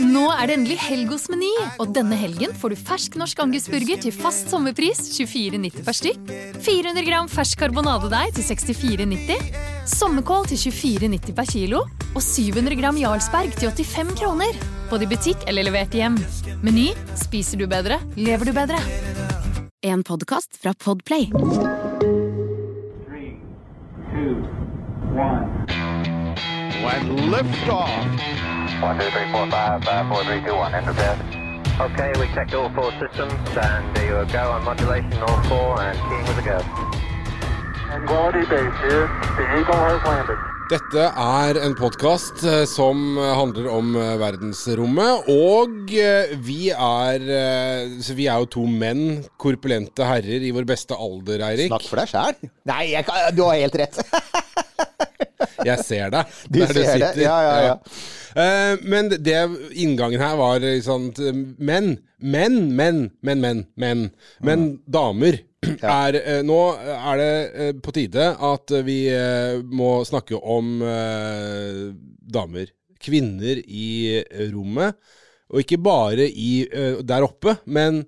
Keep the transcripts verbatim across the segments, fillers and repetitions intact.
Nå er det endelig helg hos Meny, og denne helgen får du fersk norsk angusburger til fast sommerpris tjuefire nitti per stykk, fire hundre gram fersk karbonadedeig til sekstifire nitti, sommerkål til tjuefire nitti per kilo, og syv hundre gram Jarlsberg til åttifem kroner. Både i butikk eller levert hjem. Meny, spiser du bedre, lever du bedre. En podcast fra Podplay. three, two, one. When lift off. One, two, three, four, five, five, four, three, two, one, enter bed. Okay, we checked all four systems, and there you go on modulation, all four, and keying with a go. Quality base here. The Eagle has landed. Dette er en podcast eh, som handler om eh, verdensrommet, og eh, vi er, eh, så vi er jo to menn, korpulente herrer i vår beste alder, Eirik. Snakk for deg selv. Nei, jeg kan, du har helt rett. Jeg ser deg. Du der ser det, ja, ja, ja. Eh, men det inngangen her var sånn, menn, menn, menn, menn, menn, menn, men damer. Er, eh, nå er det eh, på tide at vi eh, må snakke om eh, damer, kvinner i rommet, og ikke bare i, eh, der oppe, men,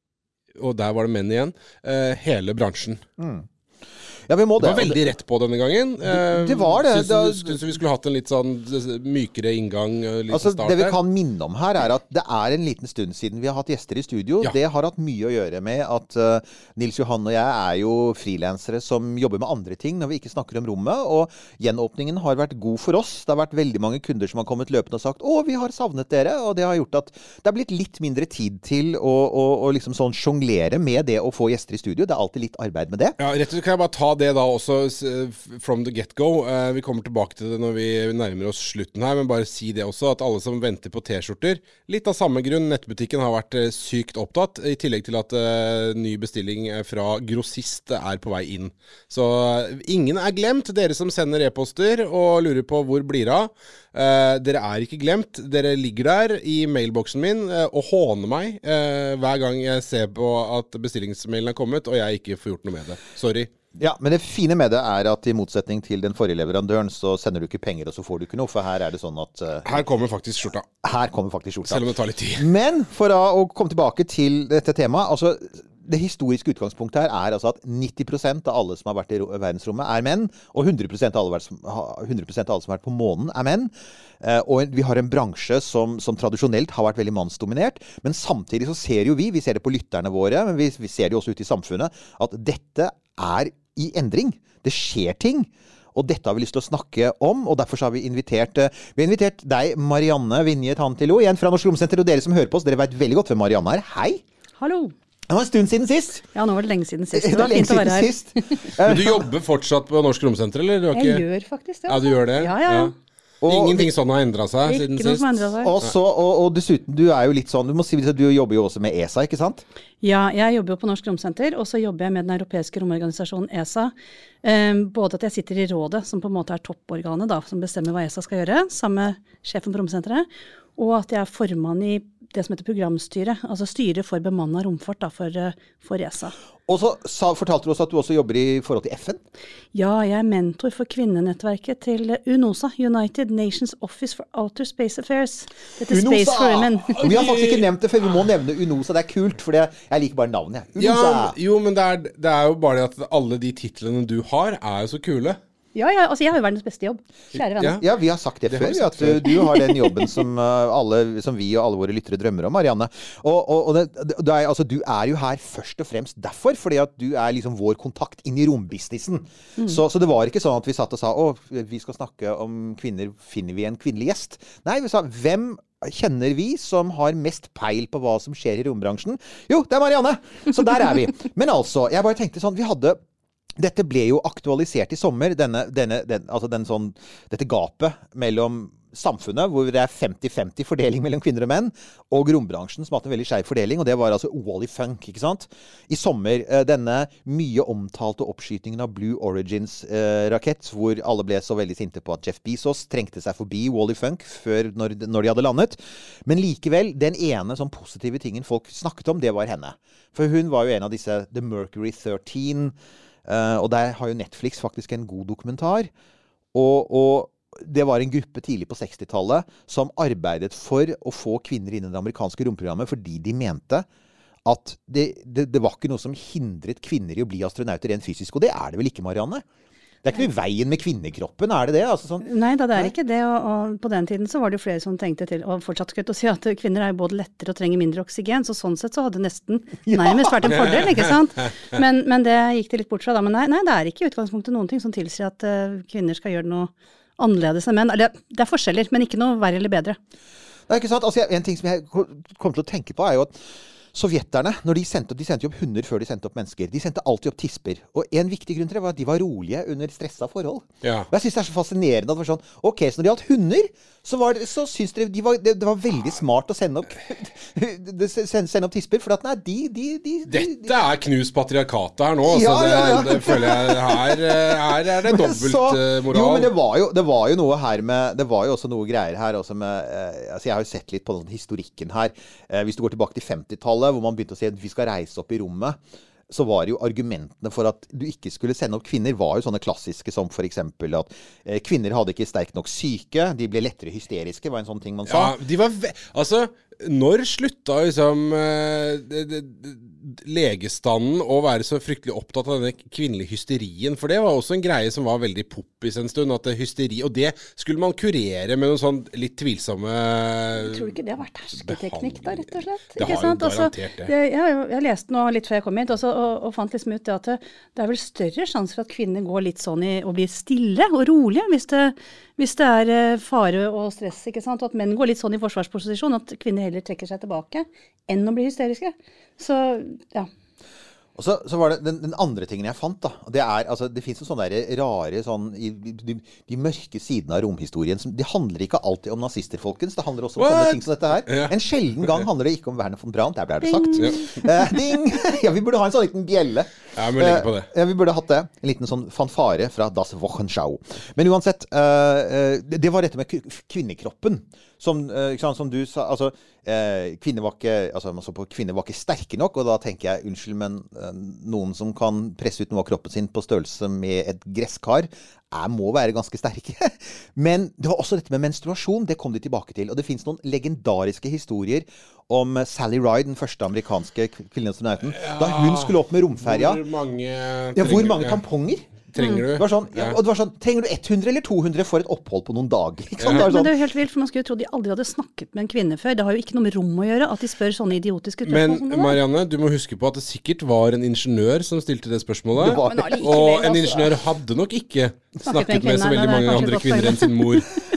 og der var det menn igjen, eh, hele bransjen. Mm. Ja, vi må det. Det var veldig rett på denne gangen. Det, det var det. Synes, synes vi skulle hatt en litt sånn mykere inngang, litt altså, start det vi her. kan minne om her er at det er en liten stund siden vi har hatt gjester i studio. Ja. Det har hatt mye å gjøre med at uh, Nils Johan og jeg er jo frilansere som jobber med andre ting når vi ikke snakker om rommet, og gjenåpningen har vært god for oss. Det har vært veldig mange kunder som har kommet løpende og sagt, å, vi har savnet dere, og det har gjort at det har blitt litt mindre tid til å, å, å liksom sånn jonglere med det å få gjester i studio. Det er alltid litt arbeid med det. Ja, rett og slett kan jeg bare ta det da også from the get-go. Uh, vi kommer tilbake til det når vi nærmer oss slutten her, men bare si det også, at alle som venter på t-skjorter, litt av samme grunn, nettbutikken har vært uh, sykt opptatt, i tillegg til at uh, ny bestilling fra grossist er på vei inn. Så uh, ingen er glemt, dere som sender e-poster og lurer på hvor blir av. Uh, dere er ikke glemt, dere ligger der i mailboksen min uh, og håner meg uh, hver gang jeg ser på at bestillingsmailen er kommet, og jeg ikke får gjort noe med det. Sorry. Ja, men det fine med det er at i motsetning til den forrige leverandøren, så sender du ikke penger, og så får du ikke noe, for her er det sånn at... Uh, her kommer faktisk skjorta. Her kommer faktisk skjorta. Selv om det tar litt tid. Men for å, å komme tilbake til dette temaet, altså det historiske utgangspunktet her er altså at nitti prosent av alle som har vært i verdensrommet er menn, og hundre prosent av alle, hundre prosent av alle som har vært på månen er menn. Uh, og vi har en bransje som, som tradisjonelt har vært veldig mannsdominert, men samtidig så ser jo vi, vi ser det på lytterne våre, men vi, vi ser det jo også ute i samfunnet, at dette er i endring. Det skjer ting. Og dette har vi lyst til å snakke om, og derfor så har vi invitert, vi har invitert deg, Marianne Vinje Tantilo, igjen fra Norsk Romsenter, og dere som hører på oss, dere vet veldig godt hvem Marianne er. Hei! Hallo! Det var en stund siden sist. Ja, nå var det lenge siden sist. Det var fint å være her. Men du jobber fortsatt på Norsk Romsenter, eller? Du har ikke... Jeg gjør faktisk det. Ja, du gjør det? Ja, ja. ja. Og ingenting sånn har endret seg ikke siden noe sist? Som har endret seg. Og, så, og, og dessuten, du er jo litt sånn, du må si at du jobber jo også med E S A, ikke sant? Ja, jeg jobber jo på Norsk Romsenter, og så jobber jeg med den europeiske romorganisasjonen E S A. Um, både at jeg sitter i rådet, som på en måte er topporganet da, som bestemmer hva E S A skal gjøre, sammen med sjefen på Romsenteret, og at jeg er formann i det som heter programstyret, altså styret for bemannet romfart da, for, for E S A. Og så sa, fortalte du også at du også jobber i forhold til F N? Ja, jeg er mentor for kvinnenettverket til UNOSA, United Nations Office for Outer Space Affairs. Dette er Space for Women. Vi har faktisk ikke nevnt det, for vi må nevne UNOSA. Det er kult, for det, jeg liker bare navnet. UNOSA. Ja, jo, men det er, det er jo bare det at alle de titlene du har er jo så kule. Ja, ja, altså jeg har jo verdens beste jobb, kjære venner. Ja, ja vi har sagt det, det før, at du, du har den jobben som, uh, alle, som vi og alle våre lyttere drømmer om, Marianne. Og, og, og det, det er, altså, du er jo her først og fremst derfor, fordi at du er liksom vår kontakt inn i rombusinessen. Mm. Så, så det var ikke sånn at vi satt og sa, å, vi skal snakke om kvinner, finner vi en kvinnelig gjest? Nei, vi sa, hvem kjenner vi som har mest peil på hva som skjer i rombransjen? Jo, det er Marianne! Så der er vi. Men altså, jeg bare tenkte sånn, vi hadde... Dette ble jo aktualisert i sommer, denne, denne, den, altså den sånn, dette gapet mellom samfunnet, hvor det er femti femti fordeling mellom kvinner og menn, og rombransjen som har hatt en veldig skjev fordeling, og det var altså Wally Funk, ikke sant? I sommer, denne mye omtalte oppskytingen av Blue Origins-rakett, eh, hvor alle ble så veldig sinte på at Jeff Bezos trengte seg forbi Wally Funk før når, når de hadde landet. Men likevel, den ene sånn positive tingen folk snakket om, det var henne. For hun var jo en av disse The Mercury thirteen, Uh, og der har jo Netflix faktisk en god dokumentar. Og, og, det var en gruppe tidlig på sekstitallet som arbeidet for å få kvinner inn i det amerikanske romprogrammet fordi de mente at det, det, det var ikke noe som hindret kvinner i å bli astronauter rent fysisk, og det er det vel ikke, Marianne? Det er ikke noe i veien med kvinnekroppen, er det det? Altså sånn, nei da, det er nei. Ikke det, og, og på den tiden så var det jo flere som tenkte til, og fortsatt skulle jeg si at kvinner er både lettere og trenger mindre oksygen, så sånn sett så hadde det nesten nærmest vært en fordel, ikke sant? Men, men det gikk det litt bort fra da, men nei, nei, det er ikke i utgangspunktet noen ting som tilsier at uh, kvinner skal gjøre noe annerledes enn menn. Eller, det er forskjeller, men ikke noe verre eller bedre. Det er ikke sant, altså en ting som jeg kommer til å tenke på er jo at sovjeterne, når de sendte opp, de sendte jo opp hunder før de sendte opp mennesker. De sendte alltid opp tisper. Og en viktig grunn til det var at de var rolige under stressa forhold. Ja. Og jeg synes det er så fascinerende at det var sånn, ok, så når de hadde hunder, så, var det, så synes de, de var, det, det var veldig smart å sende opp, sende, sende opp tisper, for at nei, de, de, de, de Dette er knust patriarkatet her nå, ja, så det, ja, ja. det føler jeg, her, her er det dobbelt så, moral. Jo, men det var jo, det var jo noe her med, det var jo også noe greier her, også med, eh, altså jeg har jo sett litt på den historikken her. Eh, hvis du går tilbake til femtitallet, hvor man begynte å si at vi skal reise opp i rommet, så var jo argumentene for at du ikke skulle sende opp kvinner, var jo sånne klassiske som for eksempel at eh, kvinner hadde ikke sterk nok syke, de ble lettere hysteriske, var en sånn ting man sa. Ja, de var, ve- altså, når slutta liksom eh, det, det, det, legestanden å være så fryktelig opptatt av denne kvinnelige hysterien, for det var også en greie som var veldig poppis en stund, at det hysteri, og det skulle man kurere med noen sånn litt tvilsomme Jeg tror ikke det har vært hersketeknikk da, rett og slett. Det ikke har sant? jo garantert det. Altså, jeg, jeg, jeg leste nå litt før jeg kom hit, også, og, og fant liksom ut det at det, det er vel større sjanse for at kvinner går litt sånn i, og blir stille og rolige, hvis det, hvis det er uh, fare og stress, ikke sant? Og at menn går litt sånn i forsvarsposisjon, at kvinner heller trekker seg tilbake enn å bli hysteriske. Så, ja. Og så, så var det den, den andre tingen jeg fant da, og det er, altså, det finnes jo sånne der rare, sånn, i, de, de mørke sidene av romhistorien, som, de handler ikke alltid om nazister, folkens, det handler også om What? Sånne ting som dette her. Ja. En sjelden gang handler det ikke om Werner von Braun, der ble det sagt. Ja. Uh, ding! Ja, vi burde ha en sånn liten bjelle. Ja, vi må legge på det. Uh, ja, vi burde hatt det. En liten sånn fanfare fra Das Wochenschau. Men uansett, uh, uh, det, det var dette med kvinnekroppen. Som, uh, som du sa, altså, uh, kvinner var ikke, altså, man så på kvinner var ikke sterke nok, og da tenker jeg, unnskyld, men uh, noen som kan presse ut noe av kroppen sin på størrelse med et gresskar, er, må være ganske sterke. Men det var også dette med menstruasjon, det kom de tilbake til, og det finnes noen legendariske historier om Sally Ride, den første amerikanske kvinneastronauten, ja, da hun skulle opp med romferja. Hvor mange, ja, hvor mange tamponger? Trenger du? Det var sånn, ja, og det var sånn, trenger du hundre eller to hundre for et opphold på noen dager? Ikke sant? Ja. Det var sånn. Men det er jo helt vilt, for man skulle jo tro de aldri hadde snakket med en kvinne før. Det har jo ikke noe med rom å gjøre, at de spør sånne idiotiske spørsmål. Men Marianne, du må huske på at det sikkert var en ingeniør som stilte det spørsmålet. Det var, og en ingeniør hadde nok ikke snakket med så veldig mange andre kvinner enn sin mor.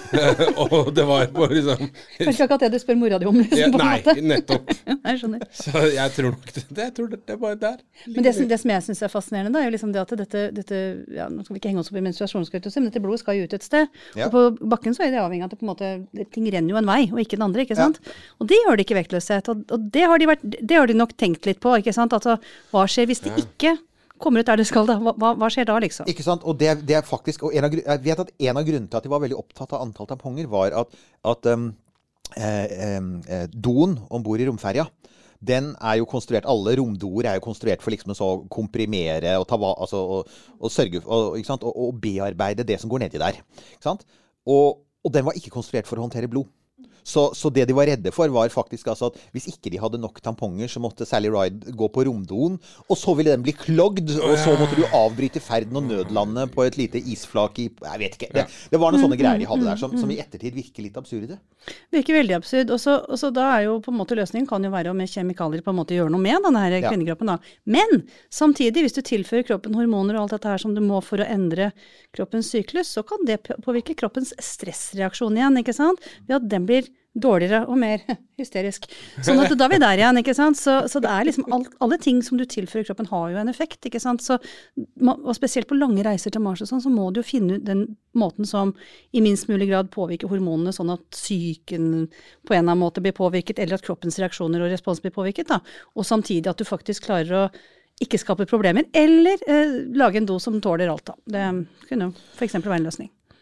Og det var bare liksom Det er ikke akkurat det du spør mora di om, liksom, ja, på en nei, måte. nettopp. Jeg skjønner. Så jeg tror nok det, det, jeg tror det, det er bare der. Men det, det som jeg synes er fascinerende da, er jo liksom det at dette, dette ja, nå skal vi ikke henge oss opp i menstruasjonsskøytelse, men dette blodet skal jo ut et sted. Ja. Og på bakken så er det avhengig av at det på en måte, ting renner jo en vei, og ikke den andre, ikke sant? Ja. Og det gjør det ikke vektløshet, og, og det, har de vært, det har de nok tenkt litt på, ikke sant? Altså, hva skjer hvis det ikke kommer ut der det skal da? Hva, hva skjer da, liksom? Ikke sant? Og det, det er faktisk, og en av, jeg vet at en av grunnene til at de var veldig opptatt av antall tamponger, var at, at um, eh, eh, doen ombord i romferja, den er jo konstruert, alle romdoer er jo konstruert for liksom å komprimere og, ta, altså, og, og sørge og, ikke sant? Og, og bearbeide det som går nedi der. Ikke sant? Og, og den var ikke konstruert for å håndtere blod. Så, så det de var redde for var faktisk altså at hvis ikke de hadde nok tamponger, så måtte Sally Ride gå på romdoen, og så ville den bli klogd, og så måtte du avbryte ferden og nødlande på et lite isflak i, jeg vet ikke, det, det var noen sånne greier de hadde der, som, som i ettertid virker litt absurde. Virker veldig absurd, og så, og så da er jo på en måte løsningen kan jo være å med kjemikalier på en måte gjøre noe med denne her kvinnekroppen da. Men samtidig, hvis du tilfører kroppen hormoner og alt dette her som du må for å endre kroppens syklus, så kan det påvirke kroppens stressreaksjon igjen, ikke sant? Ved at den blir dårligere og mer hysterisk. Sånn at da er vi der igjen, ikke sant? Så, så det er liksom alt, alle ting som du tilfører kroppen har jo en effekt, ikke sant? Så, og spesielt på lange reiser til Mars og sånn, så må du jo finne ut den måten som i minst mulig grad påvirker hormonene, sånn at psyken på en eller annen måte blir påvirket, eller at kroppens reaksjoner og respons blir påvirket, da. Og samtidig at du faktisk klarer å ikke skape problemer, eller eh, lage en dos som tåler alt, da. Det kunne jo for eksempel være en løsning.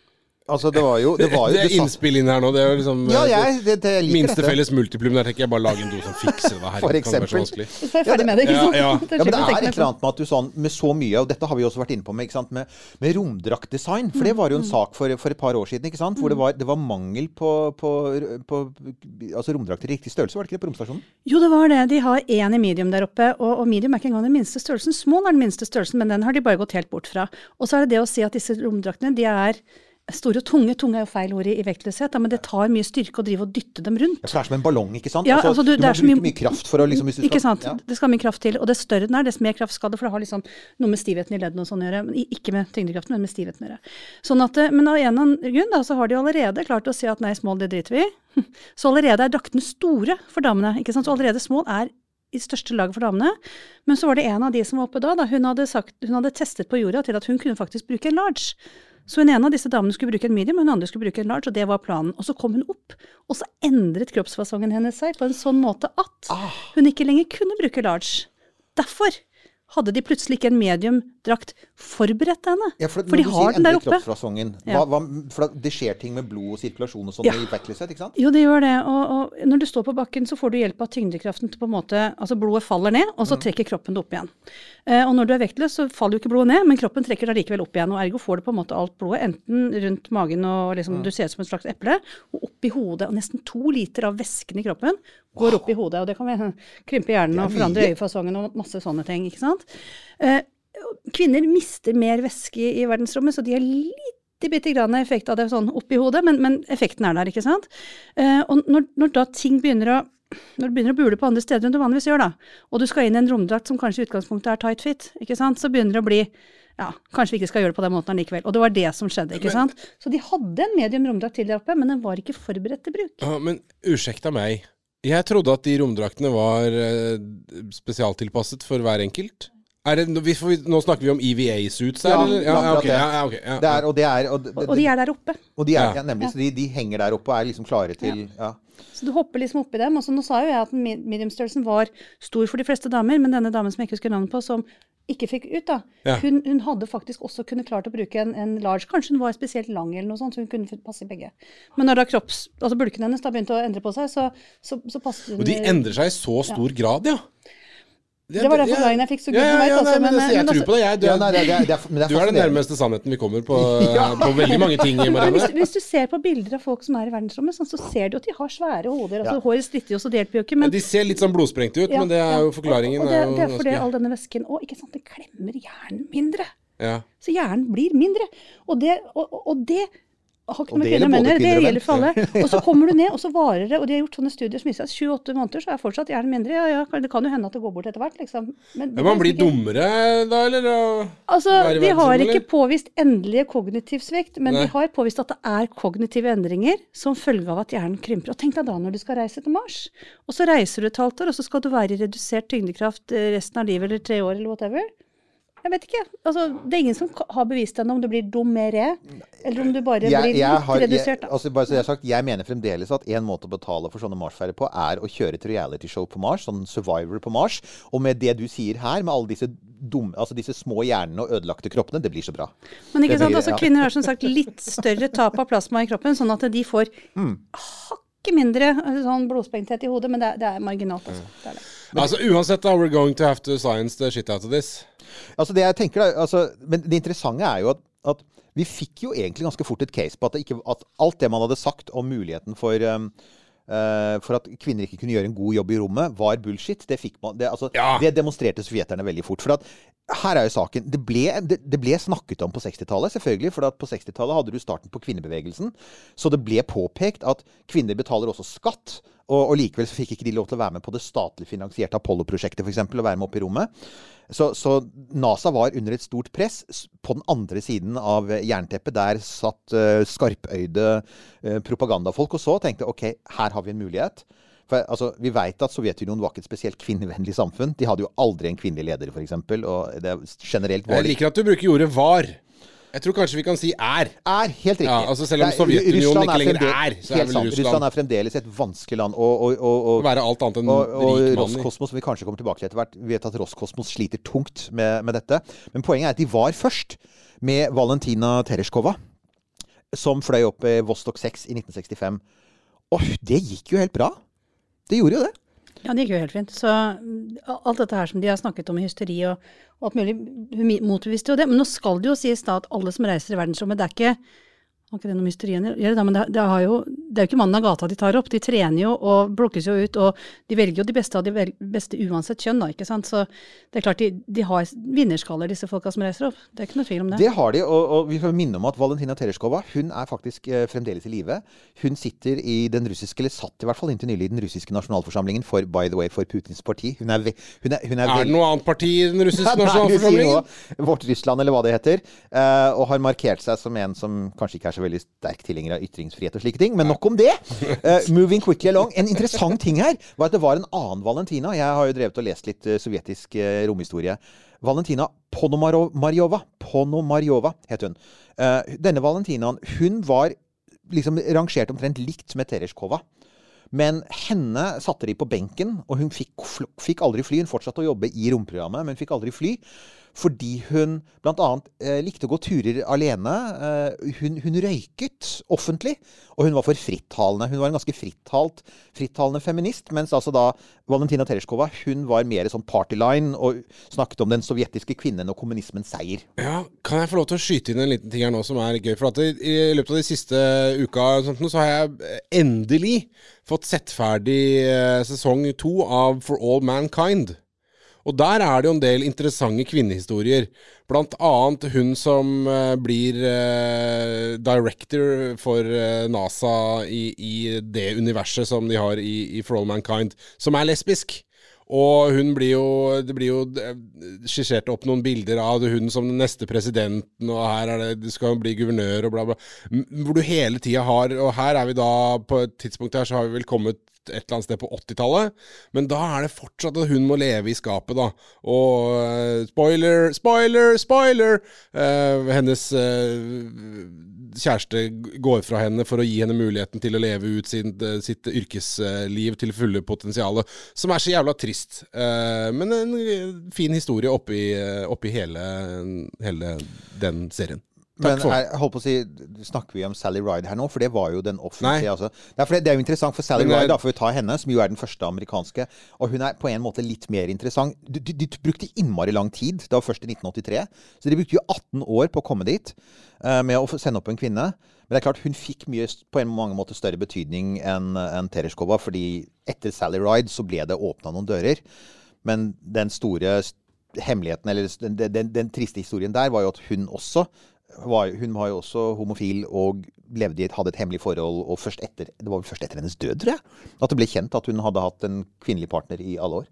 Altså, det var jo Det, var jo, det er det satt- innspill inn her nå. Det er jo liksom Ja, eh, jeg, det, det jeg liker minste dette. felles multiplum. Der tenker jeg bare lage en do som fikser det her. For Det kan være så eksempel. vanskelig. Så er jeg ferdig med det, ikke Ja, sant? ja. Det Ja, men det slipper jeg er tenke et mer eller på. annet med at du sånn, med så mye, og dette har vi også vært inne på med, ikke sant, med, med romdraktdesign, for det var jo en sak for, for et par år siden, ikke sant, hvor det var, det var mangel på, på, på altså romdrakter i riktig størrelse, var det ikke det på romstasjonen? Jo, det var det. De har én i medium der oppe, og, og medium er ikke engang den minste størrelsen. Small er den minste størrelsen, men den har de bare gått helt bort fra. Og så er det det å si at disse romdraktene, de er store og tunge. Tunge er jo feil ord i, i vektløshet, da, men det tar mye styrke å drive og dytte dem rundt. Ja, for det er som en ballong, ikke sant? Ja, altså, altså, du- du, det må er så bruke mye- mye kraft for å liksom, hvis du skal... Ikke sant? Ja. Det skal mye kraft til. Og det større den er, dess mer kraft skal det, for det har liksom noe med stivheten i leddene og sånn å gjøre. Men i- ikke med tyngdekraften, men med stivheten å gjøre. Sånn at, eh, men av en eller annen grunn da, så har de allerede klart å si at nei, small, det driter vi i. Så allerede er draktene store for damene, ikke sant? Så allerede small er i største laget for damene. Men så var det en av de som var oppe da, da hun hadde, sagt, hun hadde testet på jorda til at hun kunne faktisk bruke en large. Så hun ene av disse damene skulle bruke en medium, og hun andre skulle bruke en large, og det var planen. Og så kom hun opp, og så endret kroppsfasongen hennes seg på en sånn måte at hun ikke lenger kunne bruke large. Derfor hadde de plutselig ikke en mediumdrakt forberedt henne. Ja, for, for de har den der oppe. Kroppsfasongen, hva, Ja. hva, for det skjer ting med blod og sirkulasjon og sånn Ja. i vektløshet, ikke sant? Jo, det gjør det. Og, og når du står på bakken, så får du hjelp av tyngdekraften til på en måte, altså blodet faller ned, og så trekker kroppen det opp igjen. Eh, og når du er vektløs, så faller jo ikke blodet ned, men kroppen trekker det likevel opp igjen, og ergo får du på en måte alt blodet, enten rundt magen, og liksom, du ser ut som et slags eple, og opp i hodet, og nesten to liter av væsken i kroppen går opp i hodet, og det kan vi krympe hjernen og Det er forandre mye. øyefasongen og masse sånne ting, ikke sant? Eh, kvinner mister mer væske i, i verdensrommet, så de er litt bitte grann effekt av det sånn oppi hodet, men, men effekten er der, ikke sant? Eh, og når, når da ting begynner å når du begynner å bule på andre steder enn du vanligvis gjør da, og du skal inn i en romdrakt som kanskje i utgangspunktet er tight fit, ikke sant, så begynner det å bli, ja, kanskje vi ikke skal gjøre det på den måten likevel. Og det var det som skjedde, ikke sant? Så de hadde en medium romdrakt til der oppe, men den var ikke forberedt til bruk. Ja, men ursäkta meg. Jeg trodde at de romdraktene var eh, spesialtilpasset for hver enkelt. Er det, vi, får, nå snakker vi om E V A-suits her, Ja, eller? Ja, akkurat ok, det. ja, ja, ok, ja. Det er, og det er, og, det, Og, og de er der oppe. og de er, Ja. ja, nemlig, så de, de henger der oppe og er liksom klare til, ja. Så du hopper liksom oppi dem, og så nå sa jo jeg at mediumstørrelsen var stor for de fleste damer, men denne damen som jeg ikke husker navnet på, som ikke fikk ut da, Ja. hun, hun hadde faktisk også kunne klart å bruke en, en large, kanskje hun var spesielt lang eller noe sånt, så hun kunne passe i begge. Men når da kropps, altså bulken hennes da begynte å endre på seg, så, så, så passet hun. Og de endrer seg i så stor grad, ja. Det var den forklaringen jeg fikk, så ja, gud ja, vet, ja, altså, nei, men, men- altså, jeg men tror altså- på det. Jeg, du, Ja, nei, det, det, det, er- men det er du er den fascinerende. nærmeste sannheten vi kommer på, Ja. på veldig mange ting i Men hvis, Marianne. hvis du ser på bilder av folk som er i verdensrommet, sånn, så ser du at de har svære hoder. Altså, Ja. håret stritter jo, så det hjelper jo ikke. Ja, Men, de ser litt sånn blodsprengte ut, Ja, men det er ja. jo forklaringen. Og, og det, er jo det er fordi ganske- all denne væsken Og ikke sant, det klemmer hjernen mindre. ja. Så hjernen blir mindre. Og det, og, og- og det har ikke Og noe med det kvinner og gjelder menn å både gjøre, det kvinner og gjelder for alle. Og så kommer du ned, og så varer det, og de har gjort sånne studier som viser at sju-åtte måneder så er fortsatt hjernen mindre. Ja, ja, det kan jo hende at det går bort etter hvert, liksom. Men, Men man blir dummere da, eller? Og Altså, være i de har verdensrommet, ikke eller? påvist endelig kognitiv svekt, men Nei. de har påvist at det er kognitive endringer som følge av at hjernen krymper. Og tenk deg da når du skal reise til Mars, og så reiser du et halvt år, og så skal du være i redusert tyngdekraft eh, resten av livet, eller tre år, eller whatever. Jeg vet ikke. Altså, det er ingen som ka- har bevist ennå om du blir dummere, eller om du bare Jeg, blir jeg, litt har, jeg, redusert. Da. altså bare så jeg har sagt, jeg mener fremdeles at en måte å betale for sånne Mars-ferier på er å kjøre et reality-show på Mars, sånn Survivor på Mars. Og med det du sier her, med alle disse, dumme, altså disse små hjernene og ødelagte kroppene, det blir så bra. Men ikke det sant, blir- altså, ja. kvinner har som sagt litt større tap av plasma i kroppen, sånn at de får Mm. hakket mindre sånn blodsprengthet i hodet, men det, er- det er marginalt. Altså. Det er det. Altså, uansett da, we're going to have to science the shit out of this. Altså det jeg tenker da, altså, men det interessante er jo at, at vi fikk jo egentlig ganske fort et case på at, det ikke, at alt det man hadde sagt om muligheten for, um, uh, for at kvinner ikke kunne gjøre en god jobb i rommet, var bullshit. Det, fikk man, det, altså, Ja. det demonstrerte sovjeterne veldig fort. For at her er jo saken, det ble, det, det ble snakket om på sekstitallet, selvfølgelig, for at på sekstitallet hadde du starten på kvinnebevegelsen, så det ble påpekt at kvinner betaler også skatt, og, og likevel så fikk ikke de lov til å være med på det statlig finansierte Apollo-prosjektet, for eksempel, å være med opp i rommet. Så, så NASA var under et stort press. S- På den andre siden av eh, jernteppet, der satt uh, skarpøyde eh, propagandafolk og så, og tenkte, ok, her har vi en mulighet. For altså, vi vet at Sovjetunionen var ikke et spesielt kvinnevennlig samfunn. De hadde jo aldri en kvinnelig leder, for eksempel, og det generelt var Jeg liker at du bruker ordet var. Jeg tror kanskje vi kan si er. Er helt riktig. Ja, altså selv om Det er- Sovjetunionen Russland ikke lenger fremdeles- er, så er helt vel sant. Russland- Russland er fremdeles et vanskelig land. Og, og, og, Å og, være alt annet enn og, og rik mann i. Roskosmos, som vi kanskje kommer tilbake til etter hvert, vi vet at Roskosmos sliter tungt med, med dette. Men poenget er at de var først med Valentina Tereshkova. som fløy opp i Vostok seks i nitten sekstifem. Og det gikk jo helt bra. Det gjorde jo det. Ja, det gikk jo helt fint. Så alt dette her som de har snakket om i hysteri og, og alt mulig, hun motbeviste jo det. Men nå skal det jo sies da at alle som reiser i verdensrommet, det er ikke, har ikke det noe mysterien gjør det, men det, det, har jo, det er jo ikke mannen av gata de tar opp. De trener jo og plukkes jo ut, og de velger jo de beste av de vel, beste uansett kjønn da, ikke sant? Så det er klart de, de har vinnerskaller, disse folka som reiser opp. Det er ikke noe tvil om det. Det har de, og, og vi får minne om at Valentina Tereshkova, hun er faktisk eh, fremdeles i live. Hun sitter i den russiske, eller satt i hvert fall inntil nylig i den russiske nasjonalforsamlingen for, by the way, for Putins parti. Hun er, hun er, hun er, er det noe annet parti i den russiske nasjonalforsamlingen? Vårt Russland, eller hva det heter. Eh, og har markert seg som en som kanskje ikke er så veldig sterk tilhenger av ytringsfrihet og slike ting, men nok om det. Uh, moving quickly along. En interessant ting her var at det var en annen Valentina. Jeg har jo drevet og lest litt uh, sovjetisk uh, romhistorie. Valentina Ponomaryova. Ponomaryova het hun. Uh, denne Valentinaen, hun var liksom rangert omtrent likt med Tereshkova. Men henne satte de på benken, og hun fikk, fikk aldri fly. Hun fortsatte å jobbe i romprogrammet, men fikk aldri fly. Fordi hun blant annet eh, likte å gå turer alene. Eh, hun, hun røyket offentlig, og hun var for frittalende. Hun var en ganske frittalt, frittalende feminist, mens altså da Valentina Tereshkova, hun var mer sånn partyline og snakket om den sovjetiske kvinnen og kommunismens seier. Ja, kan jeg få lov til å skyte inn en liten ting her nå som er gøy? For at i, i løpet av de siste uka sånt, så har jeg endelig fått sett ferdig eh, sesong to av For All Mankind. Og der er det jo en del interessante kvinnehistorier. Blant annet hun som uh, blir uh, director for uh, NASA i, i det universet som de har i, i For All Mankind, som er lesbisk. Og hun blir jo, det blir jo skissert opp noen bilder av hun som den neste presidenten, og her er det, du skal bli guvernør og bla bla. Hvor du hele tiden har, og her er vi da, på et tidspunkt her så har vi vel kommet et eller annet sted på åttitallet, men da er det fortsatt at hun må leve i skapet da, og uh, spoiler, spoiler, spoiler, uh, hennes uh, kjæreste går fra henne for å gi henne muligheten til å leve ut sin, uh, sitt yrkesliv til fulle potensialet, som er så jævla trist, uh, men en fin historie oppi, uh, oppi hele, hele den serien. Men jeg holdt på å si, snakker vi om Sally Ride her nå? For det var jo den offentlige. Altså. Det, er det er jo interessant for Sally Ride, da, for å ta henne, som jo er den første amerikanske. Og hun er på en måte litt mer interessant. De, de, de brukte innmari lang tid. Det var først i nitten åttitre. Så de brukte jo atten år på å komme dit uh, med å sende opp en kvinne. Men det er klart, hun fikk mye, på en mange måter større betydning enn en Tereshkova, fordi etter Sally Ride så ble det åpnet noen dører. Men den store hemmeligheten, eller den, den, den triste historien der, var jo at hun også Var, hun var jo også homofil og levde i et, hadde et hemmelig forhold, og først etter, det var vel først etter hennes død, tror jeg, at det ble kjent at hun hadde hatt en kvinnelig partner i alle år.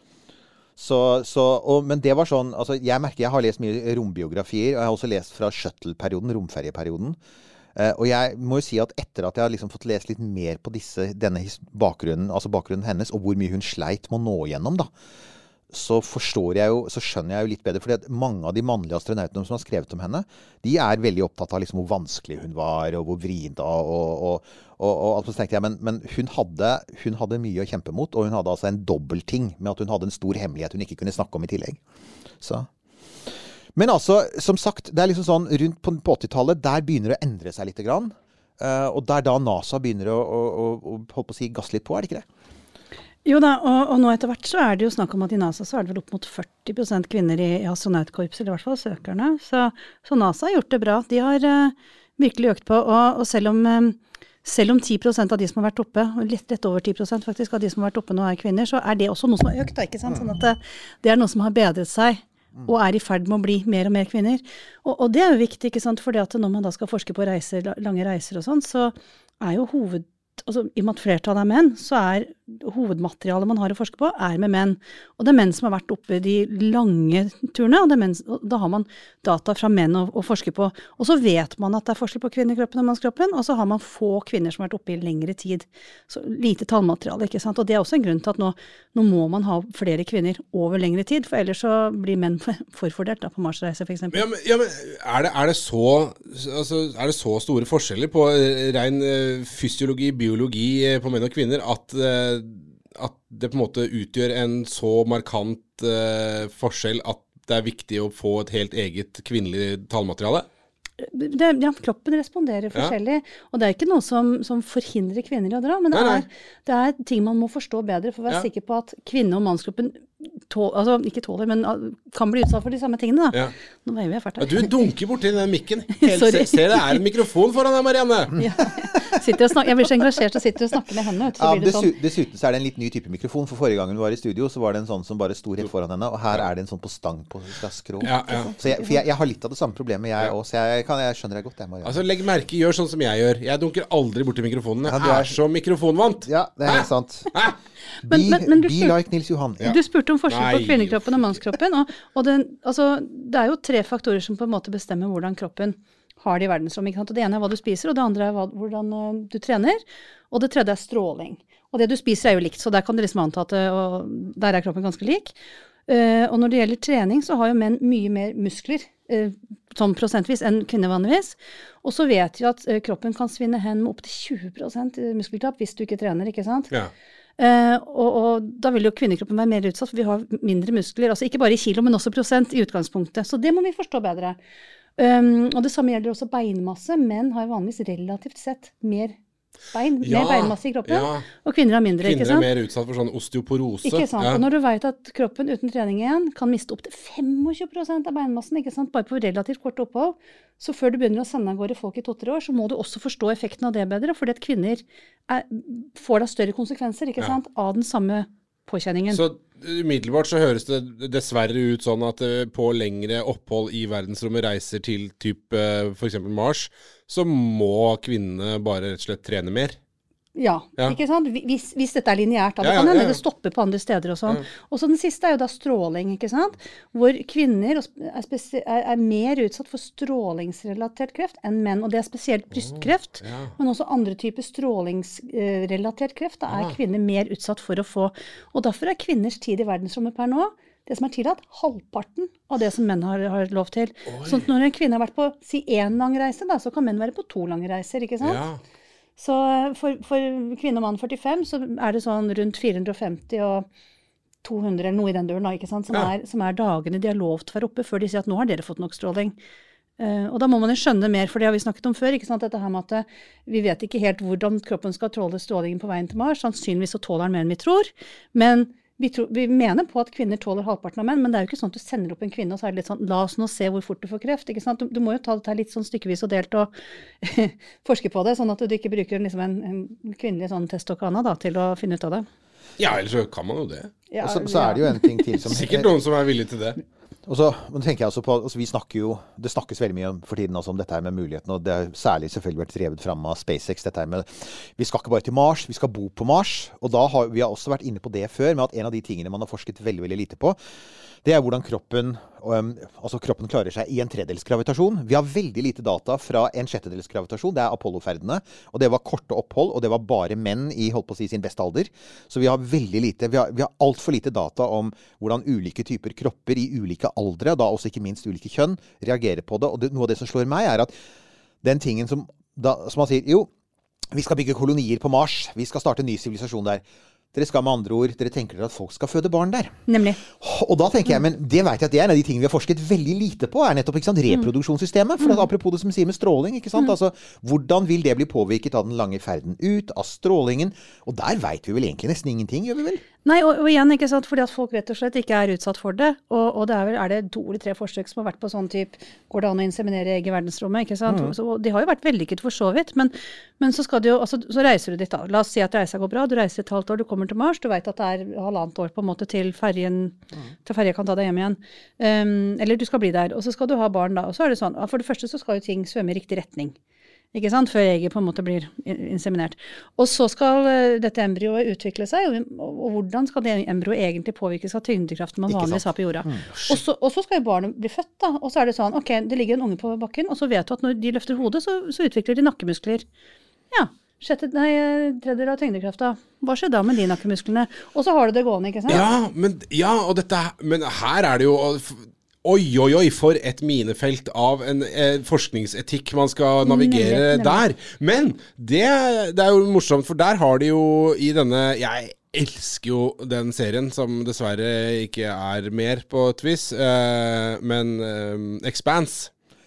Så, så, og, men det var sånn, altså jeg merker, jeg har lest mye rombiografier, og jeg har også lest fra shuttle-perioden, romferieperioden, uh, og jeg må jo si at etter at jeg har liksom fått lest litt mer på disse, denne bakgrunnen, altså bakgrunnen hennes, og hvor mye hun sleit med å nå gjennom da, så forstår jeg jo, så skjønner jeg jo litt bedre, fordi at mange av de mannlige astronautene som har skrevet om henne, de er veldig opptatt av liksom hvor vanskelig hun var, og hvor vrida, og, og, og, og alt så tenkte jeg, men, men hun, hadde, hun hadde mye å kjempe mot, og hun hadde altså en dobbeltting med at hun hadde en stor hemmelighet hun ikke kunne snakke om i tillegg. Så. Men altså, som sagt, det er liksom sånn, rundt på, på åttitallet, der begynner det å endre seg litt grann, uh, og der da NASA begynner å, å, å, å holde på å si gass litt på, er det ikke det? Jo da, og, og nå etter hvert så er det jo snakk om at i NASA så er det vel opp mot førti prosent kvinner i, i astronautkorpset, eller i hvert fall søkerne. Så, så NASA har gjort det bra. De har uh, virkelig økt på, og, og selv om, um, selv om ti prosent av de som har vært oppe, og litt rett over ti prosent faktisk av de som har vært oppe nå er kvinner, så er det også noe som har økt, da, ikke sant? Sånn at det, det er noe som har bedret seg, og er i ferd med å bli mer og mer kvinner. Og, og det er jo viktig, ikke sant? Fordi at når man da skal forske på reiser, lange reiser og sånn, så er jo hoved altså, i og med at flertallet er menn, så er hovedmaterialet man har å forske på, er med menn. Og det er menn som har vært oppe de lange turene, og, det er menn, og da har man data fra menn å, å forske på. Og så vet man at det er forskjell på kvinnekroppen og mannskroppen, og så har man få kvinner som har vært oppe i lengre tid. Så lite tallmateriale, ikke sant? Og det er også en grunn til at nå, nå må man ha flere kvinner over lengre tid, for ellers så blir menn forfordelt da, på Mars-reise, for eksempel. Ja, men, ja, men er, det, er, det så, altså, er det så store forskjeller på ren uh, fysiologi, biologi uh, på menn og kvinner, at uh, at det på en måte utgjør en så markant uh, forskjell at det er viktig å få et helt eget kvinnelig tallmateriale? Det, ja, kroppen responderer forskjellig, ja. Og det er ikke noe som, som forhindrer kvinner i å dra, men det, nei, nei. Er, det er ting man må forstå bedre for å være ja. Sikker på at kvinne- og mannskroppen tål, altså ikke tåler, men kan bli utsatt for de samme tingene da. Ja. Nå veier vi fælt her. Ja, du dunker borti den mikken. Helt, se, ser det er en mikrofon foran deg, Marianne. Ja, sitter og snakker, jeg blir så engasjert og sitter og snakker med henne. Så ja, blir det sånn. Dessuten så er det en litt ny type mikrofon, for forrige gang hun var i studio, så var det en sånn som bare sto rett foran henne, og her er det en sånn på stang på skrå. Ja, ja. Så jeg, for jeg, jeg har litt av det samme problemet, jeg ja. Også, jeg, kan, jeg skjønner det godt, jeg, Marianne. Altså, legg merke, gjør sånn som jeg gjør. Jeg dunker aldri borti mikrofonen. Jeg ja, er så mikrofonvant. Ja, det er helt sant. Hæ? Be, men, men, men be spør, like Nils Johan. Ja. Du spurte om forskjell på kvinnekroppen og mannskroppen, og, og den, altså, det er jo tre faktorer som på en måte bestemmer hvordan kroppen har det i verdensrommet. Ikke sant? Og det ene er hva du spiser, og det andre er hva, hvordan uh, du trener, og det tredje er stråling. Og det du spiser er jo likt, så der kan du liksom anta at og der er kroppen ganske lik. Uh, og når det gjelder trening, så har jo menn mye mer muskler, uh, sånn prosentvis, enn kvinner vanligvis. Og så vet vi at uh, kroppen kan svinne hen med opp til tjue prosent muskeltapp hvis du ikke trener, ikke sant? Ja. Uh, og, og da vil jo kvinnekroppen være mer utsatt, for vi har mindre muskler, altså ikke bare i kilo, men også prosent i utgangspunktet. Så det må vi forstå bedre. Um, og det samme gjelder også beinmasse. Menn har vanligvis relativt sett mer bein, ja, mer beinmasse i kroppen, ja. Og kvinner har mindre, kvinner ikke sant? Kvinner er mer utsatt for sånn osteoporose. Ikke sant, ja. Og når du vet at kroppen uten trening igjen kan miste opp til tjuefem prosent av beinmassen, ikke sant, bare på relativt kort opphold, så før du begynner å sende av gårde folk i to-tre år, så må du også forstå effekten av det bedre, fordi at kvinner er, får da større konsekvenser, ikke sant, ja. Av den samme påkjenningen. Så umiddelbart så høres det dessverre ut sånn at på lengre opphold i verdensrommet reiser til typ for eksempel Mars, så må kvinnene bare rett og slett trene mer. Ja, ja. Ikke sant? Hvis, hvis dette er lineært, da. Det ja, kan hende ja, ja. det stopper på andre steder og sånn. Ja. Og så den siste er jo da stråling, ikke sant? Hvor kvinner er, spesi- er, er mer utsatt for strålingsrelatert kreft enn menn, og det er spesielt brystkreft, oh, ja. Men også andre typer strålingsrelatert kreft, da er ja. Kvinner mer utsatt for å få. Og derfor er kvinners tid i verdensrommet per nå, det som er tillatt, halvparten av det som menn har, har lov til. Oi. Sånn at når en kvinne har vært på, si, én lang reise, da, så kan menn være på to lange reiser, ikke sant? Ja. Så for, for kvinne og mann førtifem så er det sånn rundt fire hundre og femti og to hundre eller noe i den døren, ikke sant? Som, ja. er, som er dagene de har lov til å være oppe før de sier at nå har dere fått nok stråling. Uh, og da må man jo skjønne mer, for det har vi snakket om før, ikke sant? Dette her med at vi vet ikke helt hvordan kroppen skal tåle strålingen på veien til Mars. Sannsynligvis så tåler den mer enn vi tror, men vi, tror, vi mener på at kvinner tåler halvparten av menn, men det er jo ikke sånn at du sender opp en kvinne og så er det litt sånn, la oss nå se hvor fort du får kreft, ikke sant? Du, du må jo ta dette litt sånn stykkevis og delt og forske på det, sånn at du ikke bruker liksom en, en kvinnelig sånn testokana da, til å finne ut av det. Ja, ellers så kan man jo det. Ja, og så, så er det jo en ting til som... Sikkert noen som er villig til det. Og så men tenker jeg også på, altså vi snakker jo, det snakkes veldig mye om, for tiden altså, om dette her med muligheten, og det har særlig selvfølgelig vært drevet frem av SpaceX, dette her med, vi skal ikke bare til Mars, vi skal bo på Mars, og da har vi har også vært inne på det før, med at en av de tingene man har forsket veldig, veldig lite på, det er hvordan kroppen, um, altså kroppen klarer seg i en tredels gravitasjon. Vi har veldig lite data fra en sjettedels gravitasjon, det er Apollo-ferdene, og det var korte opphold, og det var bare menn i, holdt på å si, sin beste alder. Så vi har veldig lite, vi har, vi har alt for lite data om hvordan ulike typer kropper i ulike aldre, og da også ikke minst ulike kjønn, reagerer på det. Og det, noe av det som slår meg er at den tingen som, da, som man sier, jo, vi skal bygge kolonier på Mars, vi skal starte en ny sivilisasjon der. Dere skal med andre ord, dere tenker dere at folk skal føde barn der. Nemlig. Og da tenker jeg, men det vet jeg at det er en av de tingene vi har forsket veldig lite på, er nettopp, ikke sant, reproduksjonssystemet. For mm. apropos det som sier med stråling, ikke sant, mm. altså, hvordan vil det bli påvirket av den lange ferden ut, av strålingen? Og der vet vi vel egentlig nesten ingenting, gjør vi vel? Nei, og, og igjen, ikke sant, fordi at folk rett og slett ikke er utsatt for det, og, og det er vel, er det to eller tre forsøk som har vært på sånn type, går det an å inseminere egg i verdensrommet, ikke sant? Mm. Så de har jo vært vellykket for så vidt, men, men så skal du jo, altså, så reiser du dit da. La oss si at reisa går bra, du reiser et halvt år, du kommer til Mars, du vet at det er halvannet år på en måte til ferjen, mm. til ferje kan ta deg hjem igjen. Um, eller du skal bli der, og så skal du ha barn da, og så er det sånn, for det første så skal jo ting svømme i riktig retning. Ikke sant? Før egget på en måte blir inseminert. Og så skal uh, dette embryoet utvikle seg, og, og, og hvordan skal det embryoet egentlig påvirkes av tyngdekraften man vanligvis har på jorda. Mm. Og, så, og så skal jo barnet bli født da, og så er det sånn, ok, det ligger en unge på bakken, og så vet du at når de løfter hodet, så, så utvikler de nakkemuskler. Ja, sjette, nei, tredjedel av tyngdekrafta. Hva skjer da med de nakkemusklene? Og så har du det gående, ikke sant? Ja, men, ja, og dette, men her er det jo... Oi, oi, oi, for et minefelt av en eh, forskningsetikk man skal navigere nemlig, nemlig. Der. Men det, det er jo morsomt, for der har de jo i denne, jeg elsker jo den serien, som dessverre ikke er mer på et vis, eh, men eh, Expanse.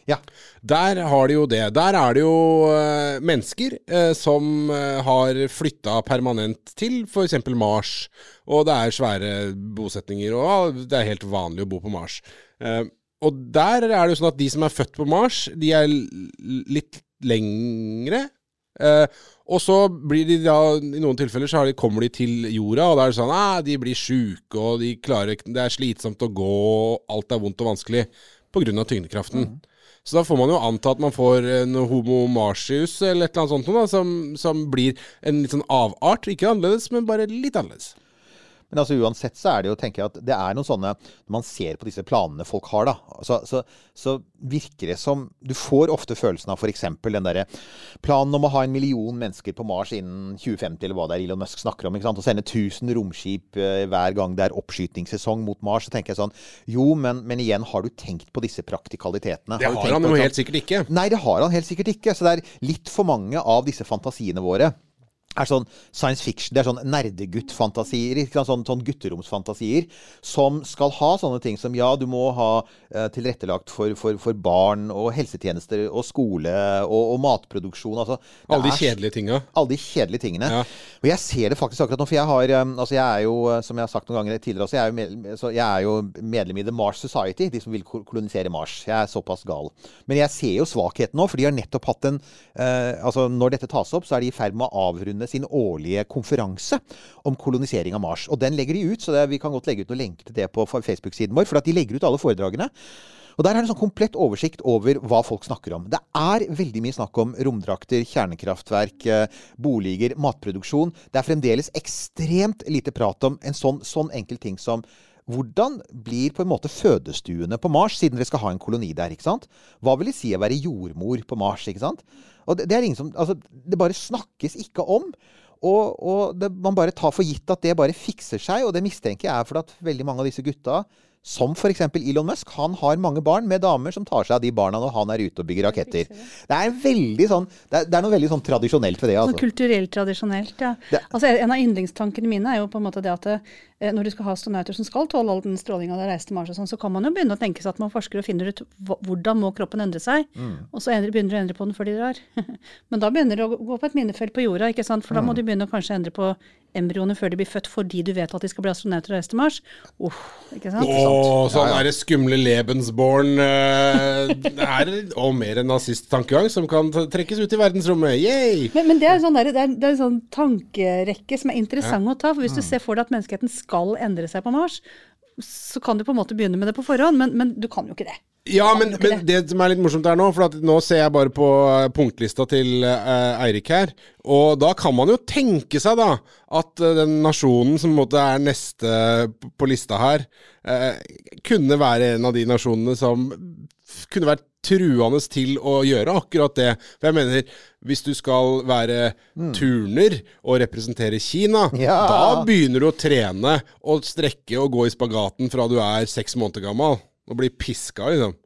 Ja. Der har de jo det. Der er det jo uh, mennesker uh, som uh, har flyttet permanent til for eksempel Mars, og det er svære bosetninger, og det er helt vanlig å bo på Mars. Uh, og der er det jo sånn at de som er født på Mars, de er litt lengre, uh, og så blir de da, i noen tilfeller så de, kommer de til jorda, og da er det sånn, ah, de blir syke, og de klarer, det er slitsomt å gå, og alt er vondt og vanskelig på grunn av tyngdekraften. Mm. Så da får man jo anta at man får en homo marsius eller et eller annet sånt da, som, som blir en litt sånn avart, ikke annerledes, men bare litt annerledes. Men altså uansett så er det jo, tenker jeg, at det er noen sånne, når man ser på disse planene folk har da, så, så, så virker det som, du får ofte følelsen av for eksempel den der planen om å ha en million mennesker på Mars innen tjue femti, eller hva det er Elon Musk snakker om, ikke sant? Og sende tusen romskip eh, hver gang det er oppskytingssesong mot Mars, så tenker jeg sånn, jo, men, men igjen, har du tenkt på disse praktikalitetene? Det har, har han jo helt sikkert ikke. Nei, det har han helt sikkert ikke, så det er litt for mange av disse fantasiene våre er sånn science fiction, det er sånn nerdegutt-fantasier, ikke sant? Sånn, sånn gutteromsfantasier, som skal ha sånne ting som, ja, du må ha eh, tilrettelagt for, for, for barn og helsetjenester og skole og, og matproduksjon. Altså, alle de kjedelige tingene. Alle de kjedelige tingene. Ja. Og jeg ser det faktisk akkurat nå, for jeg har, altså jeg er jo, som jeg har sagt noen ganger tidligere også, jeg er jo medlem, så jeg er jo medlem i The Mars Society, de som vil kolonisere Mars. Jeg er såpass gal. Men jeg ser jo svakheten nå, for de har nettopp hatt en, eh, altså når dette tas opp, så er de i ferd med å avrunde sin årlige konferanse om kolonisering av Mars. Og den legger de ut, så det, vi kan godt legge ut noen lenker til det på Facebook-siden vår, for at de legger ut alle foredragene. Og der er det en sånn komplett oversikt over hva folk snakker om. Det er veldig mye snakk om romdrakter, kjernekraftverk, boliger, matproduksjon. Det er fremdeles ekstremt lite prat om en sånn, sånn enkel ting som hvordan blir på en måte fødestuene på Mars, siden dere skal ha en koloni der, ikke sant? Hva vil det si å være jordmor på Mars, ikke sant? Og det, det er ingen som, altså, det bare snakkes ikke om, og, og det, man bare tar for gitt at det bare fikser seg, og det mistenker jeg er for at veldig mange av disse gutta, som for eksempel Elon Musk, han har mange barn med damer som tar seg av de barna når han er ute og bygger raketter. Det er veldig sånn, det er, det er noe veldig sånn tradisjonelt ved det, altså. Sånn kulturelt tradisjonelt, ja. Det. Altså, en av yndlingstankene mine er jo på en måte det at det, når du skal ha astronauter som skal tåle all den strålingen av det reiste til Mars og sånn, så kan man jo begynne å tenke seg at man forsker og finner ut hvordan må kroppen endre seg, mm. og så endre, begynner du å endre på den før de drar. Men da begynner du å gå på et minnefelt på jorda, ikke sant? For da må du begynne å kanskje endre på embryoene før de blir født, fordi du vet at de skal bli astronauter og reise til Mars. Uff, ikke sant? Åh, sånn er det skumle Lebensborn uh, det er og mer en nazist-tankegang som kan trekkes ut i verdensrommet. Yay! Men, men det er sånn der, det er, det er en sånn tankerekke som er interessant ja. Å ta, for hvis du ser for deg at menneskeheten skal endre seg på Mars, så kan du på en måte begynne med det på forhånd, men, men du kan jo ikke det. Ja, men, men det som er litt morsomt her nå, for at nå ser jeg bare på punktlista til uh, Eirik her, og da kan man jo tenke seg da, at uh, den nasjonen som på en måte er neste på lista her, uh, kunne være en av de nasjonene som kunne vært truende til å gjøre akkurat det. For jeg mener, hvis du skal være mm. turner og representere Kina, ja. Da begynner du å trene og strekke og gå i spagaten fra du er seks måneder gammel. Og blir piska, liksom.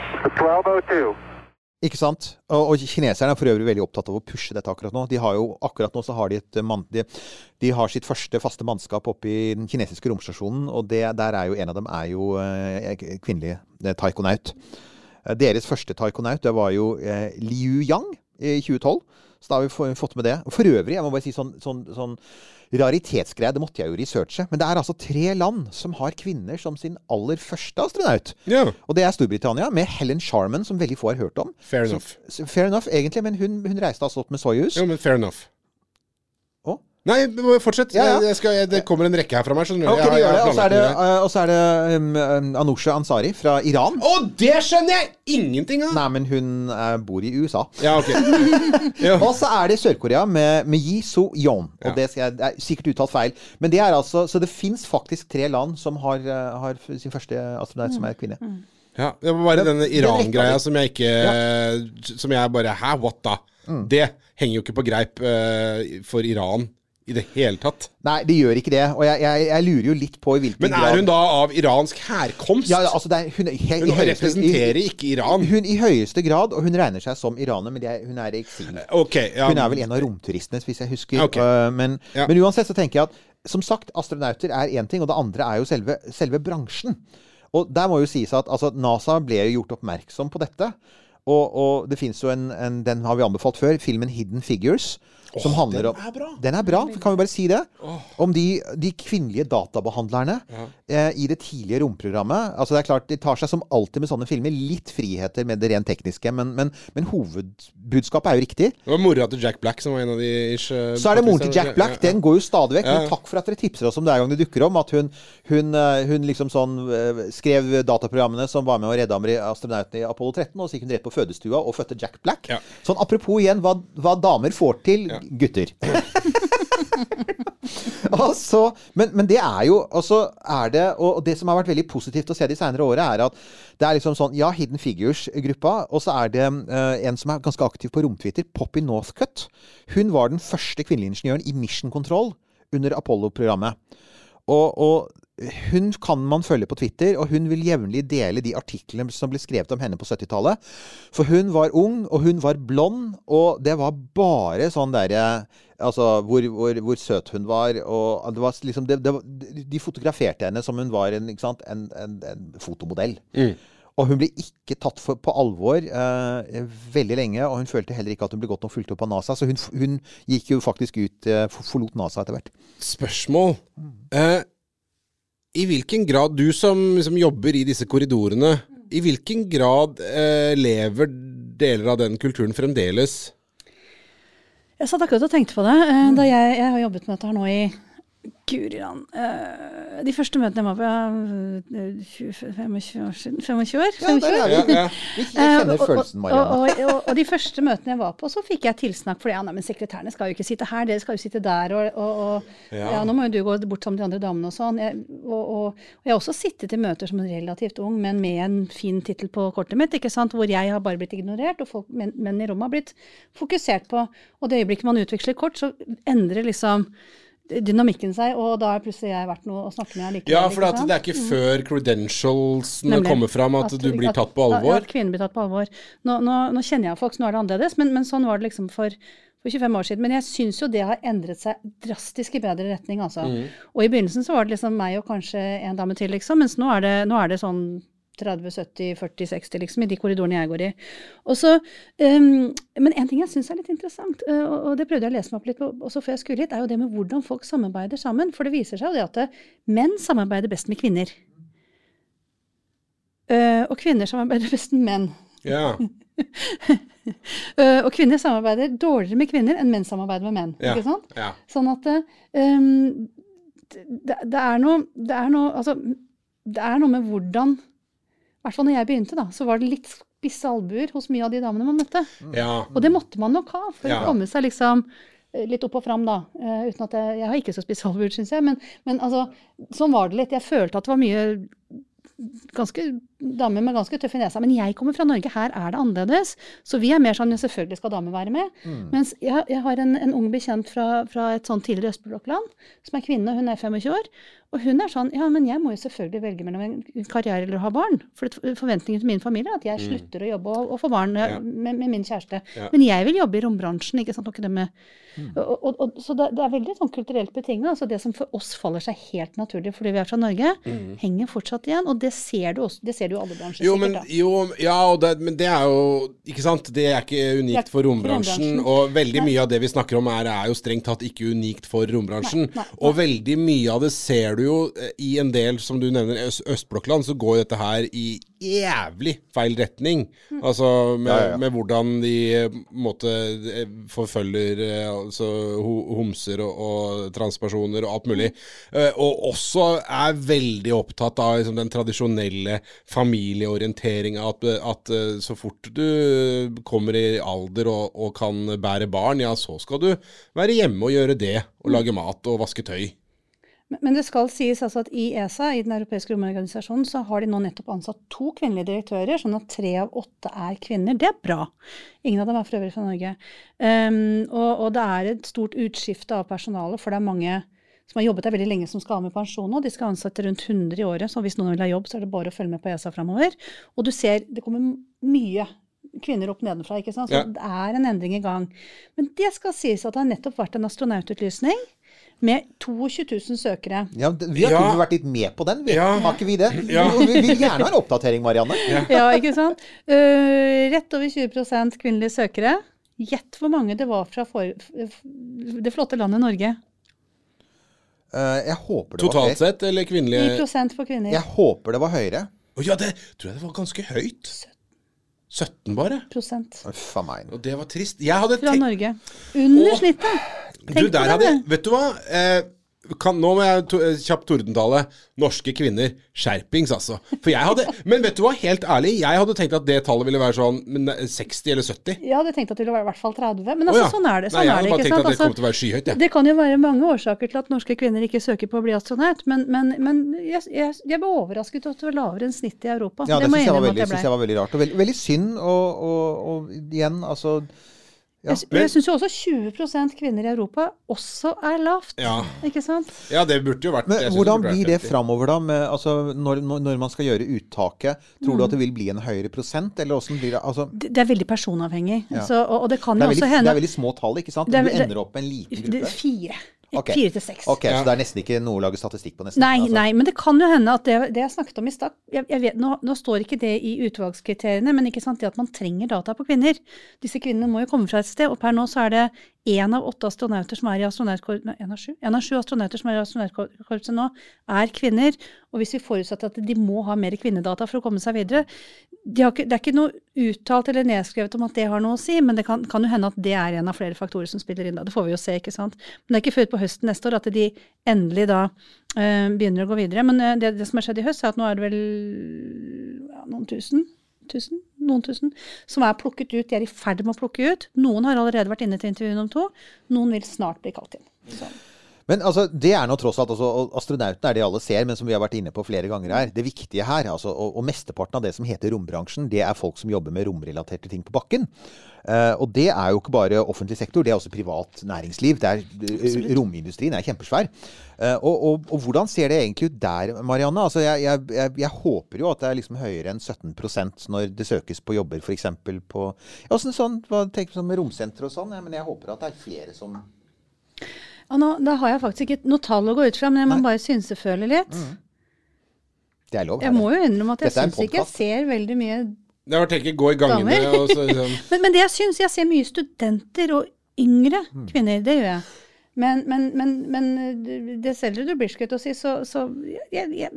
tolv oh two. Ikke sant? Og, og kineserne er for øvrig veldig opptatt av å pushe dette akkurat nå. De har jo, akkurat nå så har de et mann, de, de har sitt første faste mannskap oppe i den kinesiske romstasjonen, og det, der er jo en av dem er jo eh, kvinnelig taikonaut. Deres første taikonaut, det var jo eh, Liu Yang i tjue tolv. Så da har vi fått med det. For øvrig, jeg må bare si sånn, sånn, sånn raritetsgreie, det måtte jeg jo researche. Men det er altså tre land som har kvinner som sin aller første astronaut. Yeah. Og det er Storbritannia, med Helen Sharman, som veldig få har hørt om. Fair enough. Så, fair enough, egentlig, men hun, hun reiste altså opp med Soyuz. Jo, men fair enough. Å? Nei, fortsett. Ja, ja. Jeg skal, jeg, det kommer en rekke her fra meg. Ok, det gjør det. Og så er det, uh, og så er det um, Anousheh Ansari fra Iran. Å, det skjønner jeg ingenting av! Nei, men hun uh, bor i U S A. Ja, ok. Og så er det Sør-Korea med, med Yi So-yeon. Og ja. Det, skal jeg, det er sikkert uttalt feil. Men det er altså, så det finnes faktisk tre land som har, uh, har sin første astronaut som er kvinne. Mm. Ja, det var bare denne Iran-greia som jeg ikke, ja. Som jeg bare, hæ, what da? Mm. Det henger jo ikke på greip uh, for Iran. I det hele tatt. Nei, det gjør ikke det. Og jeg, jeg, jeg lurer jo litt på i hvilken grad... Men er hun da av iransk herkomst? Ja, altså det er, hun, he, hun høyeste, representerer i, ikke Iran. Hun i høyeste grad, og hun regner seg som iraner, men er, hun er i eksil. Okay, ja. Hun er vel en av romturistene, hvis jeg husker. Okay. Uh, men, ja. men uansett så tenker jeg at, som sagt, astronauter er en ting, og det andre er jo selve, selve bransjen. Og der må jo sies at altså, NASA ble jo gjort oppmerksom på dette. Og, og det finnes jo en, en, den har vi anbefalt før, filmen Hidden Figures, som Åh, handler om... den er bra. Den er bra, kan vi bare si det? Åh. Om de, de kvinnelige databehandlerne Ja. eh, i det tidlige romprogrammet. Altså det er klart, de tar seg som alltid med sånne filmer litt friheter med det rent tekniske, men, men, men hovedbudskapet er jo riktig. Det var mora til Jack Black som var en av de ish, uh, Så er det moren til Jack Black, den går jo stadig vekk. Ja. Men takk for at dere tipser oss om det hver gang det dukker om, at hun, hun, eh, hun liksom sånn eh, skrev dataprogrammene som var med å redde ameri- astronauten i Apollo tretten, og så gikk hun rett på fødestua og fødte Jack Black. Ja. Sånn apropos igjen hva, hva damer får til, Ja. gutter. altså, men, men det er jo altså er det, og det som har vært veldig positivt å se de senere årene er at det er liksom sånn, ja, Hidden Figures-gruppa, og så er det uh, en som er ganske aktiv på romtwitter, Poppy Northcutt. Hun var den første kvinnelige ingeniøren i Mission Control under Apollo-programmet. Og, og hun kan man følge på Twitter, og hun vil jevnlig dele de artiklene som ble skrevet om henne på syttitallet. For hun var ung, og hun var blond, og det var bare sånn der, altså, hvor, hvor, hvor søt hun var, og det var liksom, det, det, de fotograferte henne som hun var en, ikke sant, en, en, en fotomodell. Mm. Og hun ble ikke tatt for, på alvor eh, veldig lenge, og hun følte heller ikke at hun ble godt nok fulgt opp av NASA, så hun, hun gikk jo faktisk ut, eh, forlot NASA etter hvert. Spørsmål. Eh, I hvilken grad, du som, som jobber i disse korridorene, i hvilken grad eh, lever deler av den kulturen fremdeles? Jeg satt akkurat og tenkte på det. eh, Da jeg, jeg har jobbet med dette her nå i Guriland. Uh, de første møtene jeg var på uh, tjuefem år siden. tjuefem år? Ja, der er vi. Ja, ja. Jeg kjenner Eh, og- følelsen, og, Marianne. og, og, og de første møtene jeg var på, så fikk jeg tilsnakk for det. Ja, nei, men sekretærene skal jo ikke sitte her, dere skal jo sitte der. Og, og, og Ja. ja. Nå må jo du gå bort sammen til de andre damene og sånn. Jeg, og, og, og jeg har også sittet i møter som en relativt ung, men med en fin tittel på kortet mitt, ikke sant? Hvor jeg har bare blitt ignorert, og folk, menn, menn i rommet har blitt fokusert på. Og det øyeblikket man utveksler kort, så endrer liksom dynamikken seg, og da har plutselig jeg vært noe å snakke med allikevel. Ja, for ikke at sant? det er ikke før credentialsene Nemlig. kommer fram at, du blir tatt på At, alvor. at kvinner blir tatt på alvor. Nå, nå, nå kjenner jeg folk, så nå er det annerledes, men, men sånn var det liksom for, for tjuefem år siden. Men jeg syns jo det har endret seg drastisk i bedre retning, altså. Og i begynnelsen så var det liksom meg og kanskje en dame til, liksom, mens nå er det, nå er det sånn tretti, sytti, førti, seksti, liksom, i de korridorene jeg går i. Og så, um, men en ting jeg synes er litt interessant, uh, og, og det prøvde jeg å lese meg opp litt på, også før jeg skulle hit, er jo det med hvordan folk samarbeider sammen. For det viser seg jo det at det, menn samarbeider best med kvinner. Uh, og kvinner samarbeider best med menn. Ja, uh, og kvinner samarbeider dårligere med kvinner enn menn samarbeider med menn. ja, Ikke sant? ja. Sånn at um, det, det er noe, det er noe, altså, det er noe med hvordan, i hvert fall når jeg begynte da, så var det litt spisse albuer hos mye av de damene man møtte. ja. Og det måtte man nok ha, for Ja. å komme seg liksom eh, litt opp og fram da, eh, uten at jeg, jeg har ikke så spisse albuer, synes jeg, men, men altså, sånn var det litt. Jeg følte at det var mye ganske damer med ganske tøffe nesa, men jeg kommer fra Norge, her er det annerledes, så vi er mer sånn, selvfølgelig skal damer være med, Mm. mens jeg, jeg har en, en ung bekjent fra, fra et sånn tidligere Østblokkland, som er kvinne, hun er tjuefem år, og hun er sånn, ja, men jeg må jo selvfølgelig velge mellom en karriere eller å ha barn, for det, forventningen til min familie er at jeg slutter å jobbe og, og få barn Ja. med, med min kjæreste, Ja. men jeg vil jobbe i rombransjen, ikke sant, og ikke det med, Mm. og, og, og, så det, det er veldig sånn kulturelt betinget, altså det som for oss faller seg helt naturlig, fordi vi er fra Norge, henger fortsatt igjen, og det ser du også, det ser du i alle bransjer. Jo, men, sikkert, da. jo, ja, og det, men det er jo, ikke sant, det er ikke Det unikt er for ikke rombransjen, rombransjen. og veldig Nei. mye av det vi snakker om er, er jo strengt tatt ikke unikt for rombransjen, Nei, nei, nei. og veldig mye av det ser du jo eh, i en del, som du nevner, Øst Østblokkland, så går dette her i jævlig feil retning, Mm. altså med, Ja, ja, ja. med hvordan de eh, måte, eh, forfølger eh, altså, ho homser og, og transpersoner og alt mulig, Eh, og også er veldig opptatt av liksom, den tradisjonelle familieorienteringen, at, at eh, så fort du kommer i alder og, og kan bære barn, ja, så skal du være hjemme og gjøre det, og lage mat og vaske tøy. Men, men det skal sies altså at i E S A, i den europeiske romorganisasjonen, så har de nå nettopp ansatt to kvinnelige direktører, sånn at tre av åtte er kvinner. Det er bra. Ingen av dem er for øvrig fra Norge. Um, og, og det er et stort utskifte av personale, for det er mange som har jobbet der veldig lenge som skal ha med pensjon nå. De skal ansette rundt hundre i året, så hvis noen vil ha jobb, så er det bare å følge med på E S A fremover. Og du ser, det kommer mye kvinner opp nedenfra, ikke sant? Så Ja. det er en endring i gang. Men det skal sies at det har nettopp vært en astronaututlysning, med tjueto tusen søkere. Ja, vi har Ja. ikke vært litt med på den, vi. Ja. Har ikke vi det? Ja. Vi, vi vil gjerne ha en oppdatering, Marianne. Ja, ikke sant? Uh, rett over tjue prosent kvinnelige søkere. Gjett hvor mange det var fra for, det flotte landet Norge. Uh, jeg håper det Totalt var høyere. sett, eller ni kvinnelige? prosent for kvinner. Jeg håper det var høyere. Å ja, det tror jeg det var ganske høyt. sytten bare. Prosent Uff a meg. Og det var trist. Jeg hadde fra tenkt... Norge. Under Åh. snittet. Du, Tenk på der det, hadde... du. Vet du hva? Eh, kan, nå må jeg to, eh, kjapt tordentale. Norske kvinner, skjerpings altså. For jeg hadde... Men vet du hva? Helt ærlig, jeg hadde tenkt at det tallet ville være sånn men, eh, seksti eller sytti. Jeg hadde tenkt at det ville være i hvert fall tretti. Men Å altså, ja. sånn er det. Sånn Nei, jeg er hadde det, bare ikke tenkt sant? at det Altså, kom til å være skyhøyt, jeg. det kan jo være mange årsaker til at norske kvinner ikke søker på å bli astronaut, men, men, men jeg, jeg, jeg ble overrasket at det var lavere enn snittet i Europa. Ja, det må synes jeg jeg, var innrømme veldig, at jeg synes ble. jeg var veldig rart. Og veld, veldig synd, og, og, og igjen, altså... Ja. Jeg, jeg synes jo også tjue prosent kvinner i Europa også er lavt, Ja. ikke sant? Ja, det burde jo vært... jeg Men synes hvordan burde vært blir det femti. fremover da, med, altså, når, når når man skal gjøre uttaket? Tror Mm. du at det vil bli en høyere prosent, eller hvordan blir det? Altså, Det, det er veldig personavhengig, Ja. så, og, og det kan det, jo er veldig, også det hende... er veldig små tall, ikke sant? Det er Du ve- ender opp med en liten det, gruppe. fire. Ok. Fire til seks. Ok, Ja. så det er nesten ikke noe å lage statistikk på nesten. Nei, altså. nei, men det kan jo hende at det, det jeg snakket om i stad, jeg, jeg vet, nå, nå står ikke det i utvalgskriteriene, men ikke sant det at man trenger data på kvinner. Disse kvinnene må jo komme fra et sted, og per nå så er det en av åtte astronauter som er i astronautkorpset, nei, en av sju, en av sju astronauter som er i astronautkorpset nå, er kvinner, og hvis vi forutsetter at de må ha mer kvinnedata for å komme seg videre, de har ikke, det er ikke noe uttalt eller nedskrevet om at det har noe å si, men det kan, kan jo hende at det er en av flere faktorer som spiller inn da. Det får vi jo se, ikke sant? Men det er ikke før på høsten neste år at de endelig da eh, begynner å gå videre. Men eh, det, det som har skjedd i høst, er at nå er det vel ja, noen tusen, tusen, noen tusen, som er plukket ut. De er i ferd med å plukke ut. Noen har allerede vært inne til intervju om to. Noen vil snart bli kalt inn. Så. Men altså, det er nå tross alt, altså, og astronauten er det alle ser, men som vi har vært inne på flere ganger her, det viktige her, altså, og, og mesteparten av det som heter rombransjen, det er folk som jobber med romrelaterte ting på bakken. Uh, og det er jo ikke bare offentlig sektor, det er også privat næringsliv. Det er, uh, romindustrien er kjempesvær. Uh, og, og, og hvordan ser det egentlig ut der, Marianne? Altså, jeg, jeg, jeg, jeg håper jo at det er liksom høyere enn sytten prosent når det søkes på jobber, for eksempel på, ja, sånn, sånn, hva tenker du sånn med romsenter og sånn, ja, men jeg håper at det er flere som... Og nå, da har jeg faktisk ikke noe tall å gå ut fra, men jeg må Nei. bare synseføle litt. Mm. Det er lov. Jeg må jo innrømme at jeg Dette er en syns ikke jeg podcast. ser veldig mye Det var tenkt å gå i gangene, Damer. og så liksom... Men, men det jeg syns, jeg ser mye studenter og yngre Mm. kvinner, det gjør jeg. Men, men, men, men det selger du blir skutt å si, så, så jeg, jeg,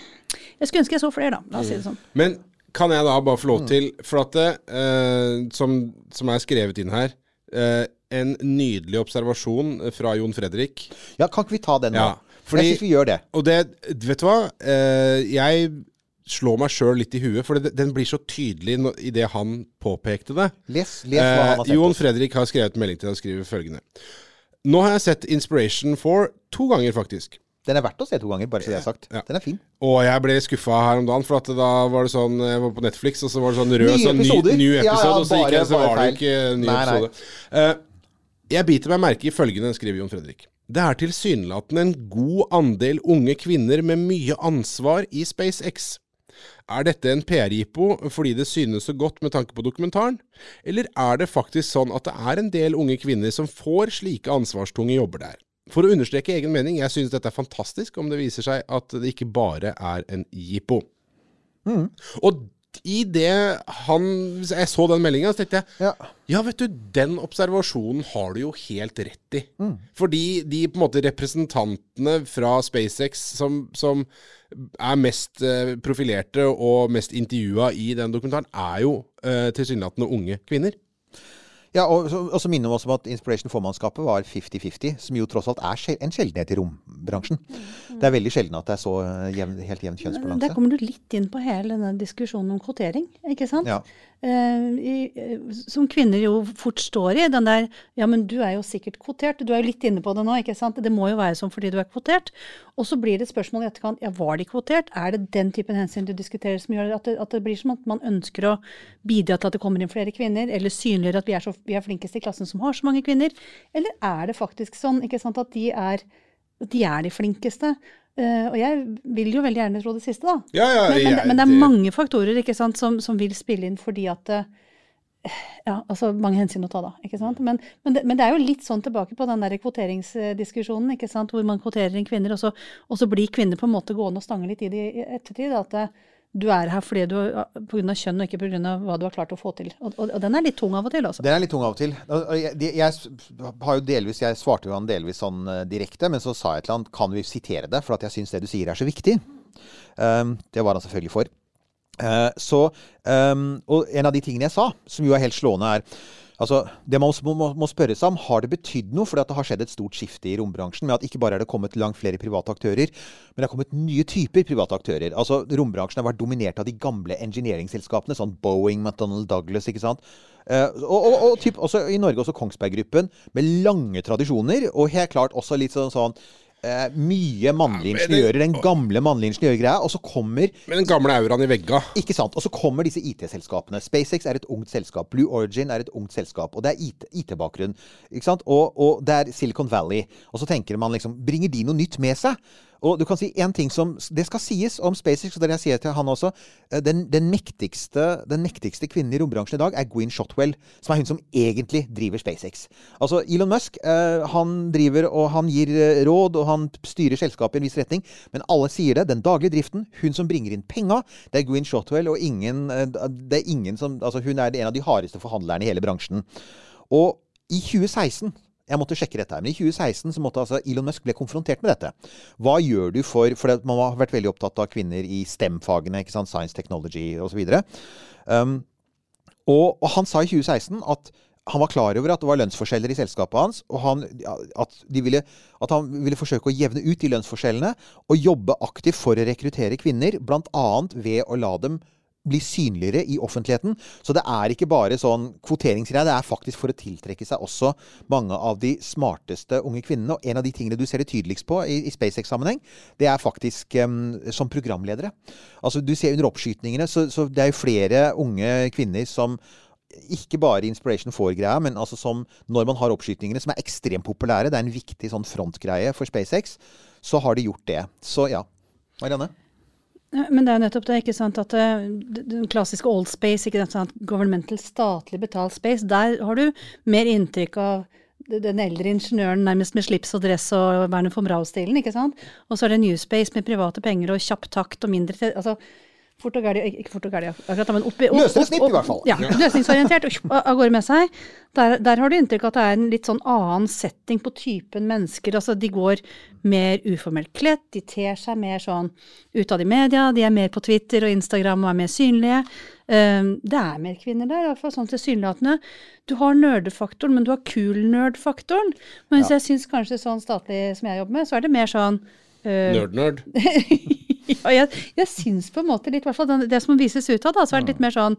jeg skulle ønske jeg så flere, da. La oss si det sånn. Men kan jeg da bare få lov til, for at det, eh, som, som er skrevet inn her, eh, en nydelig observasjon fra Jon Fredrik. Ja, kan ikke vi ta den nå? Ja, fordi- jeg synes vi gjør det. Og det, vet du hva? Eh, jeg slår meg selv litt i huet, for det, den blir så tydelig no, i det han påpekte det. Les, les hva han har Eh, sendt Jon oss. Fredrik har skrevet melding til deg og skriver følgende. Nå har jeg sett Inspiration four to ganger faktisk. Den er verdt å se to ganger, bare så det er sagt. Ja. Den er fin. Og jeg ble skuffet her om dagen, for at da var det sånn, jeg var på Netflix, og så var det sånn rød, Nye sånn ny, episoder. ny episode, Ja, ja, og så gikk bare- jeg, så bare var det feil. ikke en ny Nei, nei. episode. Eh, jeg biter meg merke i følgende, skriver Jon Fredrik. Det er tilsynelatende en god andel unge kvinner med mye ansvar i SpaceX. Er dette en P R-jippo fordi det synes så godt med tanke på dokumentaren? Eller er det faktisk sånn at det er en del unge kvinner som får slike ansvarstunge jobber der? For å understreke egen mening, jeg synes dette er fantastisk om det viser seg at det ikke bare er en jippo. Mm. Og i det han, jeg så den meldingen, så tenkte jeg, Ja. ja, vet du, den observasjonen har du jo helt rett i. Mm. Fordi de på en måte representantene fra SpaceX som, som er mest eh, profilerte og mest intervjuet i den dokumentaren, er jo eh, tilsynelatende unge kvinner. Ja, og så, og så minner vi oss om at Inspiration-formannskapet var femti femti, som jo tross alt er sjel- en sjeldenhet i rombransjen. Det er veldig sjelden at det er så eh, jevn, helt jevn Der kjønnsbalanse. kommer du litt inn på hele denne diskusjonen om kvotering, ikke sant? Ja. Eh, i, eh, som kvinner jo fort står i, den der, ja, men du er jo sikkert kvotert, du er jo litt inne på det nå, ikke sant? Det må jo være sånn fordi du er kvotert. Og så blir det et spørsmål i etterkant, ja, var de kvotert? Er det den typen hensyn du diskuterer som gjør at det, at det blir som at man ønsker å bidra til at det kommer inn flere kvinner, eller synliggjøre at vi er, så, vi er flinkest i klassen som har så mange kvinner? Eller er det faktisk sånn, ikke sant, at de er, de, er de flinkeste? Uh, og jeg vil jo veldig gjerne tro det siste, da. Ja, ja, Men, men, jeg- men det er mange faktorer, ikke sant, som, som vil spille inn fordi at uh, Ja, altså mange hensyn å ta da, ikke sant? Men, men, det, men det er jo litt sånn tilbake på den der kvoteringsdiskusjonen, ikke sant? Hvor man kvoterer inn kvinner, og så, og så blir kvinner på en måte gående og stange litt i det i ettertid, at det, du er her fordi du, på grunn av kjønn og ikke på grunn av hva du har klart å få til. Og, og, og den er litt tung av og til, altså. Den er litt tung av og til. Jeg, jeg har jo delvis, jeg svarte jo han delvis sånn uh, direkte, men så sa jeg til han, kan vi sitere det, for at jeg synes det du sier er så viktig. Um, det var han selvfølgelig for. Uh, så, um, og en av de tingene jeg sa, som jo er helt slående er, altså, det man må, må, må spørre seg om, har det betydd noe? Fordi at det har skjedd et stort skifte i rombransjen, med at ikke bare er det kommet langt flere private aktører, men det har kommet nye typer private aktører. Altså, rombransjen har vært dominert av de gamle engineering-selskapene, sånn Boeing, McDonnell Douglas, ikke sant? Uh, og, og, og typ, også i Norge også Kongsberg-gruppen, med lange tradisjoner, og helt klart også litt sånn sånn, Uh, mye mannlige ja, ingeniører, den gamle mannlige ingeniørgreia, og så kommer... Med den gamle auraen i vegga. Ikke sant, og så kommer disse I T-selskapene. SpaceX er et ungt selskap, Blue Origin er et ungt selskap, og det er I T-bakgrunn, ikke sant, og, og det er Silicon Valley, og så tenker man liksom, bringer de noe nytt med seg? Og du kan si en ting som, det skal sies om SpaceX, og det jeg sier til han også, den, den, mektigste, den mektigste kvinnen i rombransjen i dag er Gwynne Shotwell, som er hun som egentlig driver SpaceX. Altså Elon Musk, eh, han driver og han gir råd, og han styrer selskapet i en viss retning, men alle sier det, den daglige driften, hun som bringer inn penger, det er Gwynne Shotwell, og ingen, det er ingen som, altså hun er en av de hardeste forhandlerne i hele bransjen. Og i tjue seksten, jeg måtte sjekke dette her, men i tjue seksten så måtte altså Elon Musk bli konfrontert med dette. Hva gjør du for, for man har vært veldig opptatt av kvinner i STEM-fagene, ikke sant, science, technology og så videre. Um, og, og han sa i tjue seksten at han var klar over at det var lønnsforskjeller i selskapet hans, og han, at, de ville, at han ville forsøke å jevne ut de lønnsforskjellene, og jobbe aktivt for å rekruttere kvinner, blant annet ved å la dem bli synligere i offentligheten. Så det er ikke bare sånn kvoteringsgreier, det er faktisk for å tiltrekke seg også mange av de smarteste unge kvinnene. Og en av de tingene du ser det tydeligst på i, i SpaceX-sammenheng, det er faktisk um, som programledere. Altså du ser under oppskytningene, så, så det er jo flere unge kvinner som ikke bare Inspiration four-greia, men altså som når man har oppskytningene som er ekstremt populære, det er en viktig sånn frontgreie for SpaceX, så har de gjort det. Så ja, Marianne? Men det er jo nettopp det, ikke sant, at uh, den klassiske old space, ikke sant, governmental, statlig betalt space, der har du mer inntrykk av den eldre ingeniøren nærmest med slips og dress og Werner von Braun-stilen, ikke sant? Og så er det new space med private penger og kjapp takt og mindre, altså fort og gærlig, ikke fort og gærlig, akkurat, men oppi, opp, løsningssnitt i hvert fall. Ja, løsningsorientert, og av gårde med seg. Der, der har du inntrykk at det er en litt sånn annen setting på typen mennesker, altså de går mer uformelt kledd, de ter seg mer sånn utad i media, de er mer på Twitter og Instagram og er mer synlige. Um, det er mer kvinner der, i hvert fall sånn tilsynelatende. Du har nerdefaktoren, men du har cool-nerd-faktoren. Men hvis ja. jeg synes kanskje sånn statlig som jeg jobber med, så er det mer sånn uh, Nerd-nerd. Ja, jeg, jeg synes på en måte litt, i hvert fall det, det som vises ut av da, så er det litt mer sånn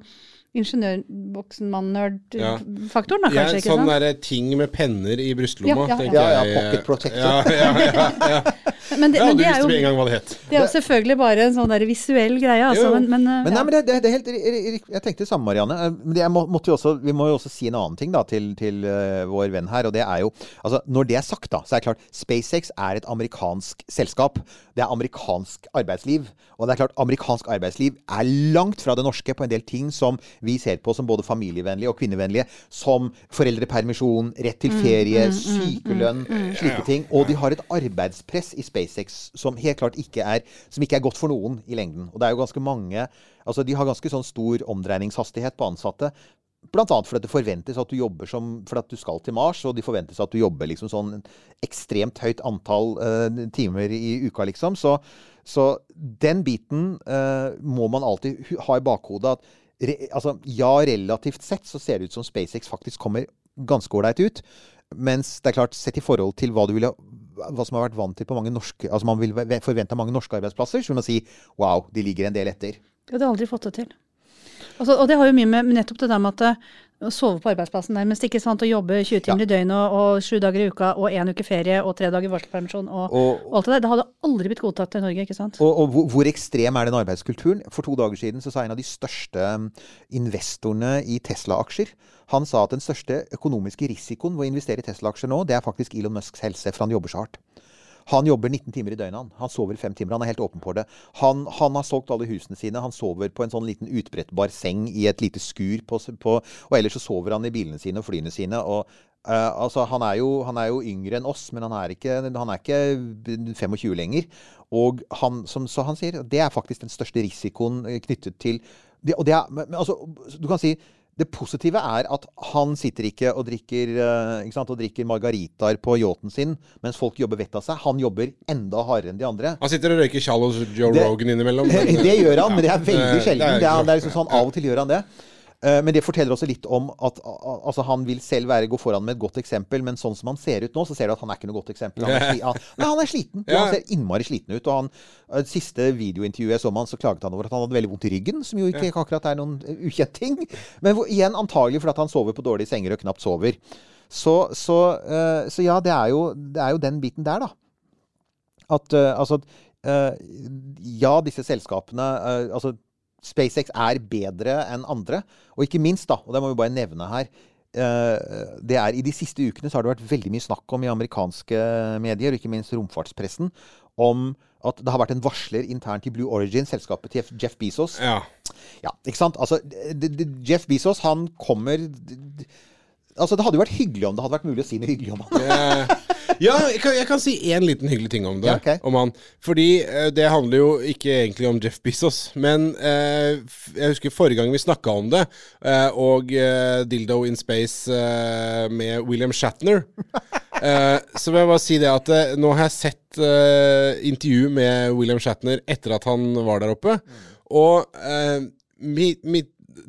ingeniørboksen-mann-nerd-faktoren da, kanskje, ja, ikke sånn sant? der ting med penner i brystlomma, ja, ja, tenker ja. jeg. Ja, ja, pocket protector. Ja, ja, ja, ja. Men det, ja, men du det er visste jo, med en gang hva det het. det er jo selvfølgelig bare en sånn der visuell greie, altså, Jo. men, men, Men, ja. nei, men det, det, det er helt riktig. Jeg tenkte det samme, Marianne. Men jeg må, måtte jo også, vi må jo også si en annen ting da, til, til uh, vår venn her, og det er jo, altså, når det er sagt da, så er det klart, SpaceX er et amerikansk selskap. Det er amerikansk arbeidsliv, og det er klart, amerikansk arbeidsliv er langt fra det norske på en del ting som vi ser på som både familievennlige og kvinnevennlige, som foreldrepermisjon, rett til ferie, sykelønn, slike ting. Og de har et arbeidspress i SpaceX som helt klart ikke er, som ikke er godt for noen i lengden. Og det er jo ganske mange, altså de har ganske sånn stor omdreiningshastighet på ansatte, blant annet fordi det forventes at du jobber som, for at du skal til Mars, og de forventes at du jobber liksom sånn ekstremt høyt antall uh, timer i uka liksom. Så, så den biten uh, må man alltid ha i bakhodet at re, altså, ja, relativt sett så ser det ut som SpaceX faktisk kommer ganske ålreit ut, mens det er klart sett i forhold til hva du ville hva som har vært vant til på mange norske, altså man vil forvente mange norske arbeidsplasser, så vil man si, wow, de ligger en del etter. Ja, det har aldri fått det til. Altså, og det har jo mye med nettopp det der med at å sove på arbeidsplassen nærmest, ikke sant, å jobbe tjue timer ja. i døgnet og, og sju dager i uka og en uke ferie og tre dager varselpermisjon og, og, og alt det der. Det hadde aldri blitt godtatt i Norge, ikke sant? Og, og hvor, hvor ekstrem er den arbeidskulturen? For to dager siden så sa en av de største investorene i Tesla-aksjer, han sa at den største økonomiske risikoen ved å investere i Tesla-aksjer nå, det er faktisk Elon Musks helse, for han jobber så hardt. Han jobber nitten timer i døgnet. Han, han sover fem timer. Han er helt åpen på det. Han, han har solgt alle husene sine. Han sover på en sånn liten utbrettbar seng i et lite skur på, på, og ellers så sover han i bilene sine og flyene sine. Og uh, altså, han er, jo, han er jo yngre enn oss, men han er ikke, han er ikke tjuefem lenger. Og han, som så han sier, det er faktisk den største risikoen knyttet til det, og det er, men, altså, du kan si det positive er at han sitter ikke og drikker, uh, ikke sant, og drikker margaritaer på yachten sin, mens folk jobber vett av seg. Han jobber enda hardere enn de andre. Han sitter og røyker Charles Joe det, Rogan innimellom. Men, det gjør han, men det er veldig sjelden. Det er, det er, det er liksom sånn, av og til gjør han det. Uh, men det forteller også litt om at uh, altså, han vil selv være, gå foran med et godt eksempel, men sånn som han ser ut nå, så ser du at han er ikke noe godt eksempel. Han er, sli, han, nei, han er sliten. Ja. Han ser innmari sliten ut. Og han, uh, siste videointervjuet jeg så med han, så klaget han over at han hadde veldig vondt i ryggen, som jo ikke ja. akkurat er noen uh, ukjent ting. Men hvor, igjen antagelig fordi at han sover på dårlige senger og knapt sover. Så, så, uh, så ja, det er, jo, det er jo den biten der, da. At, uh, altså, uh, ja, disse selskapene, uh, altså, SpaceX er bedre enn andre, og ikke minst da, og det må vi bare nevne her, det er i de siste ukene så har det vært veldig mye snakk om i amerikanske medier, og ikke minst romfartspressen, om at det har vært en varsler internt i Blue Origin, selskapet til Jeff Bezos. Ja. Ja, ikke sant? Altså, Jeff Bezos, han kommer... Altså, det hadde jo vært hyggelig om det hadde vært mulig å si noe hyggelig om han. Ja, jeg kan, jeg kan si en liten hyggelig ting om det. Ja, okay. Om han. Fordi eh, det handler jo ikke egentlig om Jeff Bezos, men eh, jeg husker forrige gang vi snakket om det, eh, og eh, Dildo in Space eh, med William Shatner. eh, så vil jeg bare si det at eh, nå har jeg sett eh, intervju med William Shatner etter at han var der oppe, mm. og eh, mi, mi,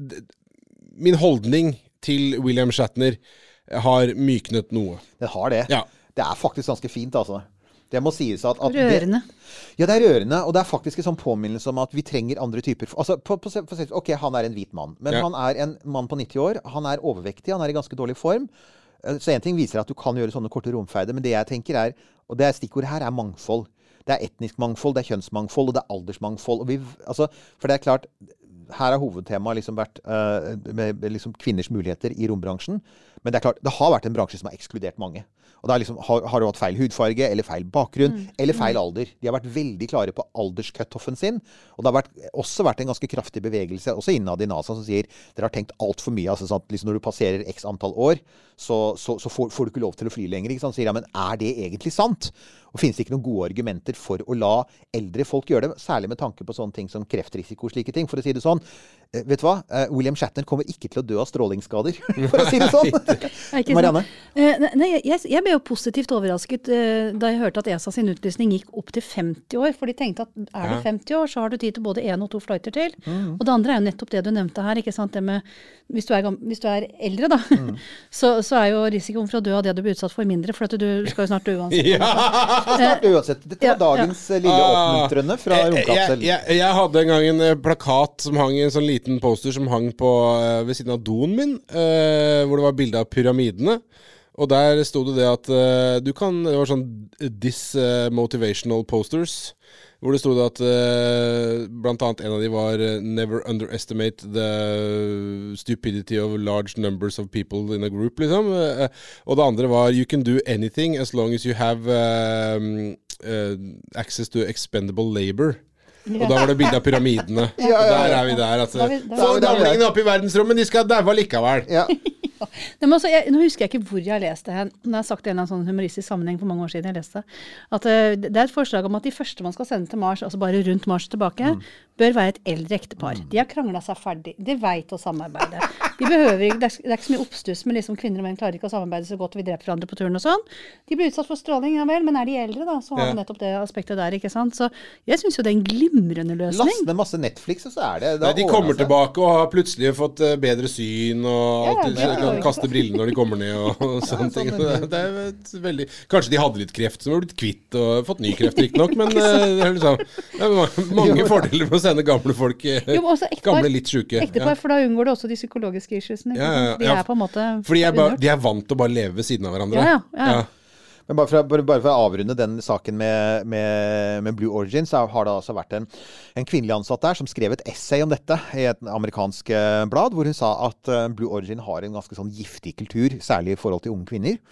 min holdning til William Shatner har myknet noe. Det har det. Ja. Det er faktisk ganske fint, altså. Det må sies at... at rørende. Det, ja, det er rørende, og det er faktisk en sånn påminnelse om at vi trenger andre typer... Altså, på, på, på, ok, han er en hvit mann, men ja. han er en mann på nitti år, han er overvektig, han er i ganske dårlig form. Så en ting viser at du kan gjøre sånne korte romferder, men det jeg tenker er, og det er stikkordet her, er mangfold. Det er etnisk mangfold, det er kjønnsmangfold, og det er aldersmangfold. Og vi, altså, for det er klart... Her har hovedtemaet liksom vært uh, med, med liksom kvinners muligheter i rombransjen. Men det er klart, det har vært en bransje som har ekskludert mange. Og det er liksom, har, har du hatt feil hudfarge, eller feil bakgrunn, mm. eller feil alder. De har vært veldig klare på alderscutoffen sin. Og det har vært, også vært en ganske kraftig bevegelse, også innad i NASA, som sier, dere har tenkt alt for mye. Altså, sånn, liksom når du passerer x antall år, så, så, så får, får du ikke lov til å fly lenger. Ikke sant? Så sier jeg, men er det egentlig sant? Og finnes det ikke noen gode argumenter for å la eldre folk gjøre det, særlig med tanke på sånne ting som kreftrisiko og slike ting, for å si det sånn. Eh, vet du hva? Eh, William Shatner kommer ikke til å dø av strålingsskader, for å si det sånn. Marianne? Uh, nei, jeg, jeg ble jo positivt overrasket uh, da jeg hørte at E S A sin utlysning gikk opp til femti år, for de tenkte at er du femti år, så har du tid til både en og to flighter til. Mm. Og det andre er jo nettopp det du nevnte her, ikke sant? Det med, hvis du er, hvis du er eldre da, mm. så, så er jo risikoen for å dø av det du blir utsatt for mindre, for at du skal jo snart dø uansett. Ja. Snart uansett. Dette var dagens ja, ja. lille oppmuntrende fra romkapsel. Jeg, jeg, jeg hadde en gang en plakat som hang i en sånn liten poster som hang på ved siden av doen min, uh, hvor det var bilde av pyramidene. Og der stod det det at uh, du kan, det var sånn this uh, motivational posters, hvor det stod det at uh, blant annet en av de var uh, never underestimate the stupidity of large numbers of people in a group, liksom. Uh, og det andre var you can do anything as long as you have um, uh, access to expendable labor. Ja. Og da var det bildet av pyramidene. Ja, ja, ja. Der er vi der. Altså. Få gamlingene opp i verdensrommet, de skal daue likevel. Ja. Nei, altså, jeg, nå husker jeg ikke hvor jeg leste det her. Nå har jeg sagt det i en sånn humoristisk sammenheng for mange år siden jeg leste at uh, det er et forslag om at de første man skal sende til Mars, altså bare rundt Mars tilbake, mm. bør være et eldre ektepar. De har kranglet seg ferdig. De vet å samarbeide. De behøver ikke, det er, det er ikke så mye oppstuss med liksom kvinner og menn klarer ikke å samarbeide så godt, vi dreper hverandre på turen og sånn. De blir utsatt for stråling, ja vel, men er de eldre da, så har vi ja. nettopp det aspektet der, ikke sant? Så jeg synes jo det er en glimrende løsning. Last ned masse Netflix, og så er det... Nei, de kommer tilbake og har plutselig fått uh, bedre syn, og ja, alltid, ja, kan kaste brillene når de kommer ned, og, og sånne ja, ting. Så det er veldig... Kanskje de hadde litt kreft, som har blitt kvitt, og fått ny kreft, ikke nok, men uh, det er liksom... Det er mange jo, fordeler med å sende gamle folk, uh, jo, ektepar, gamle litt syke. Ektepar, ja. For da unngår det også de psykologiske issuesene. Ja, ja, ja. De er på en måte... Fordi er ba, de er vant til å bare leve ved siden av hverandre. Ja, ja, ja. ja. Men bare for, å, bare for å avrunde den saken med, med, med Blue Origin, så har det altså vært en, en kvinnelig ansatt der som skrev et essay om dette i et amerikansk blad, hvor hun sa at Blue Origin har en ganske sånn giftig kultur, særlig i forhold til unge kvinner.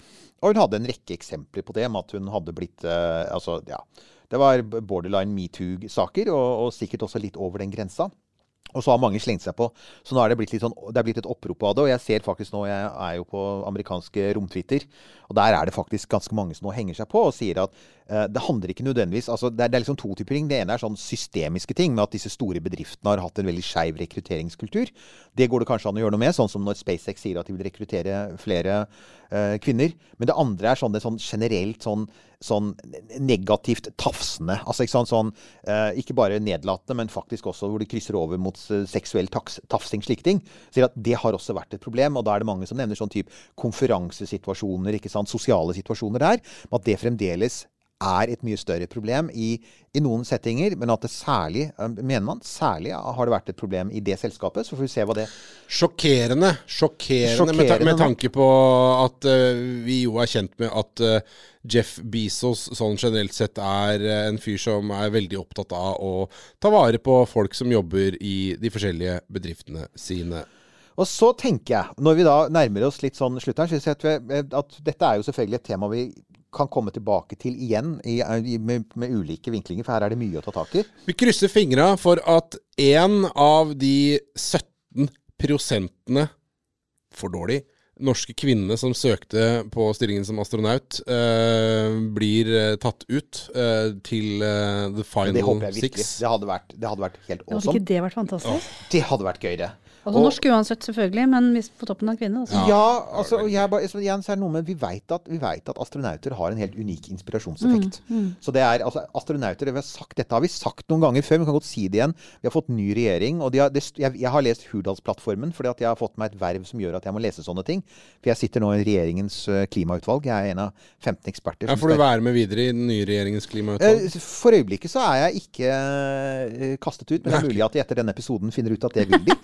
Og hun hadde en rekke eksempler på det, med at hun hadde blitt, eh, altså, ja, det var borderline MeToo-saker, og, og sikkert også litt over den grensa. Og så har mange slengt seg på. Så nå er det blitt litt sånn, det er blitt et opprop av det, og jeg ser faktisk nå, jeg er jo på amerikanske romtwitter, og der er det faktisk ganske mange som nå henger seg på og sier at uh, det handler ikke nødvendigvis, altså det er, det er liksom to typer ting. Det ene er sånn systemiske ting, med at disse store bedriftene har hatt en veldig skeiv rekrutteringskultur. Det går det kanskje an å gjøre noe med, sånn som når SpaceX sier at de vil rekruttere flere uh, kvinner. Men det andre er sånn, det er sånn generelt sånn, sånn negativt tafsende. Altså ikke, sånn, sånn, uh, ikke bare nedlatende, men faktisk også hvor det krysser over mot uh, seksuell taks, tafsing, slike ting. Sier at det har også vært et problem, og da er det mange som nevner sånn type konferansesituasjoner, ikke sant, sosiale situasjoner der, men at det fremdeles er et mye større problem i, i noen settinger, men at det særlig, mener man, særlig har det vært et problem i det selskapet, så får vi se hva det... Sjokkerende, sjokkerende, sjokkerende med, ta med tanke på at uh, vi jo er kjent med at uh, Jeff Bezos sånn generelt sett er uh, en fyr som er veldig opptatt av å ta vare på folk som jobber i de forskjellige bedriftene sine. Og så tenker jeg, når vi da nærmer oss litt sånn slutt her, så synes jeg at, vi, at dette er jo selvfølgelig et tema vi kan komme tilbake til igjen i, i, med, med ulike vinklinger, for her er det mye å ta tak i. Vi krysser fingra for at en av de sytten prosentene, for dårlig, norske kvinnene som søkte på stillingen som astronaut, uh, blir uh, tatt ut uh, til uh, the final det håper jeg virkelig. six. Det hadde vært, det hadde vært helt awesome. Hadde ikke det vært fantastisk? Oh, det hadde vært gøy, det. Altså og, norsk uansett selvfølgelig, men hvis på toppen av kvinner. Altså. Ja, altså, jeg bare, igjen så er det noe med, vi vet, at, vi vet at astronauter har en helt unik inspirasjonseffekt. Mm, mm. Så det er, altså, astronauter, det vi har sagt, dette har vi sagt noen ganger før, vi kan godt si det igjen. Vi har fått ny regjering, og de har, det, jeg, jeg har lest Hurdalsplattformen, fordi at jeg har fått meg et verv som gjør at jeg må lese sånne ting. For jeg sitter nå i regjeringens klimautvalg, jeg er en av femten eksperter. Ja, får du være med videre i den nye regjeringens klimautvalg? For øyeblikket så er jeg ikke kastet ut, men det er mulig at jeg etter denne episoden finner ut at det vil de.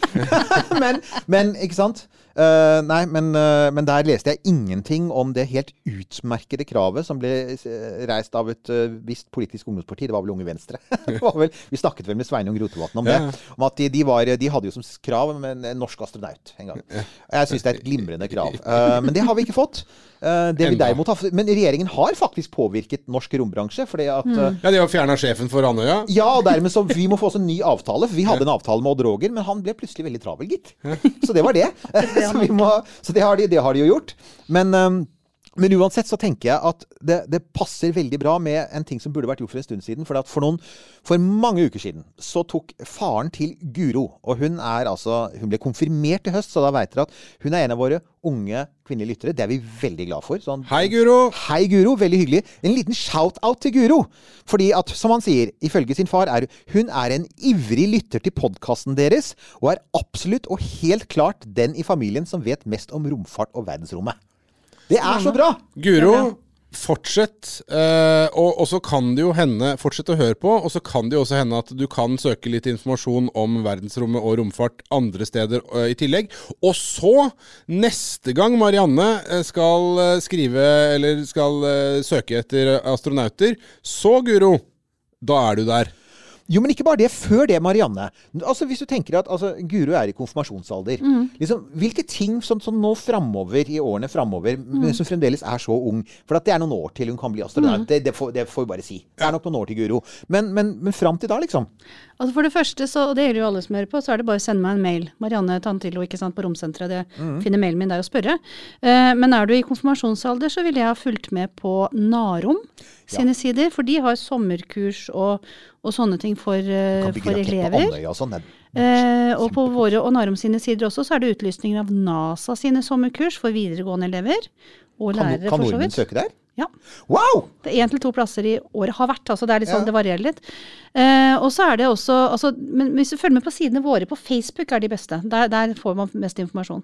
men Men, ikke sant? Uh, nei, men, uh, men der leste jeg ingenting om det helt utmerkede kravet som ble reist av et uh, visst politisk ungdomsparti. Det var vel Unge Venstre. det var vel, vi snakket vel med Sveinung Rotevatn om det. Ja. Om at de, de, var, de hadde jo som krav med en norsk astronaut en gang. Jeg synes det er et glimrende krav. Uh, men det har vi ikke fått. Uh, det vi derimot har, men regjeringen har faktisk påvirket norsk rombransje. Fordi at, uh, ja, de har fjernet sjefen for Andøya. Ja, og dermed så vi må få oss en ny avtale. For vi hadde en avtale med Odd Roger, men han ble plutselig veldig travel, gitt. Så det var det. så, vi må, så det, har de, det har de jo gjort. Men, um, men uansett så tenker jeg at det, det passer veldig bra med en ting som burde vært gjort for en stund siden. For, at for, noen, for mange uker siden så tok faren til Guro, og hun, er altså, hun ble konfirmert i høst, så da vet dere at hun er en av våre unge kvinnelige lyttere. Det er vi veldig glad for. Sånn, hei Guro! Hei Guro, veldig hyggelig. En liten shout-out til Guro. Fordi at, som han sier, ifølge sin far, er hun er en ivrig lytter til podcasten deres, og er absolutt og helt klart den i familien som vet mest om romfart og verdensrommet. Det er så bra! Guro, fortsett. Eh, og, og så kan det jo hende, fortsett å høre på, og så kan det jo også hende at du kan søke litt informasjon om verdensrommet og romfart andre steder eh, i tillegg. Og så, neste gang Marianne skal skrive, eller skal eh, søke etter astronauter, så Guro, da er du der. Jo, men ikke bare det. Før det, Marianne. Altså, hvis du tenker at altså, Guro er i konfirmasjonsalder. Mm. Liksom, hvilke ting som, som nå fremover, i årene fremover, mm. som fremdeles er så ung? For at det er noen år til hun kan bli astronaut. Mm. Det, det, får, det får vi bare si. Det er nok noen år til Guro. Men, men, men frem til da, liksom? Altså for det første, så, og det gjelder jo alle som hører på, så er det bare å sende meg en mail. Marianne Tantillo, ikke sant, på Romsenteret. Det mm. finner mailen min der og spørre. Uh, men er du i konfirmasjonsalder, så ville jeg ha fulgt med på Narom sine ja. sider, for de har sommerkurs og, og sånne ting for, uh, for elever. Andøya, sånn. Uh, og på våre og Narom sine sider også, så er det utlysninger av NASA sine sommerkurs for videregående elever og kan, lærere. Kan nordmenn søke der? Ja. Wow! Det er en til to plasser i året har vært, altså det er litt sånn, ja. det varierer litt. Uh, og så er det også, altså, men hvis du følger med på sidene våre på Facebook er de beste. Der, der får man mest informasjon.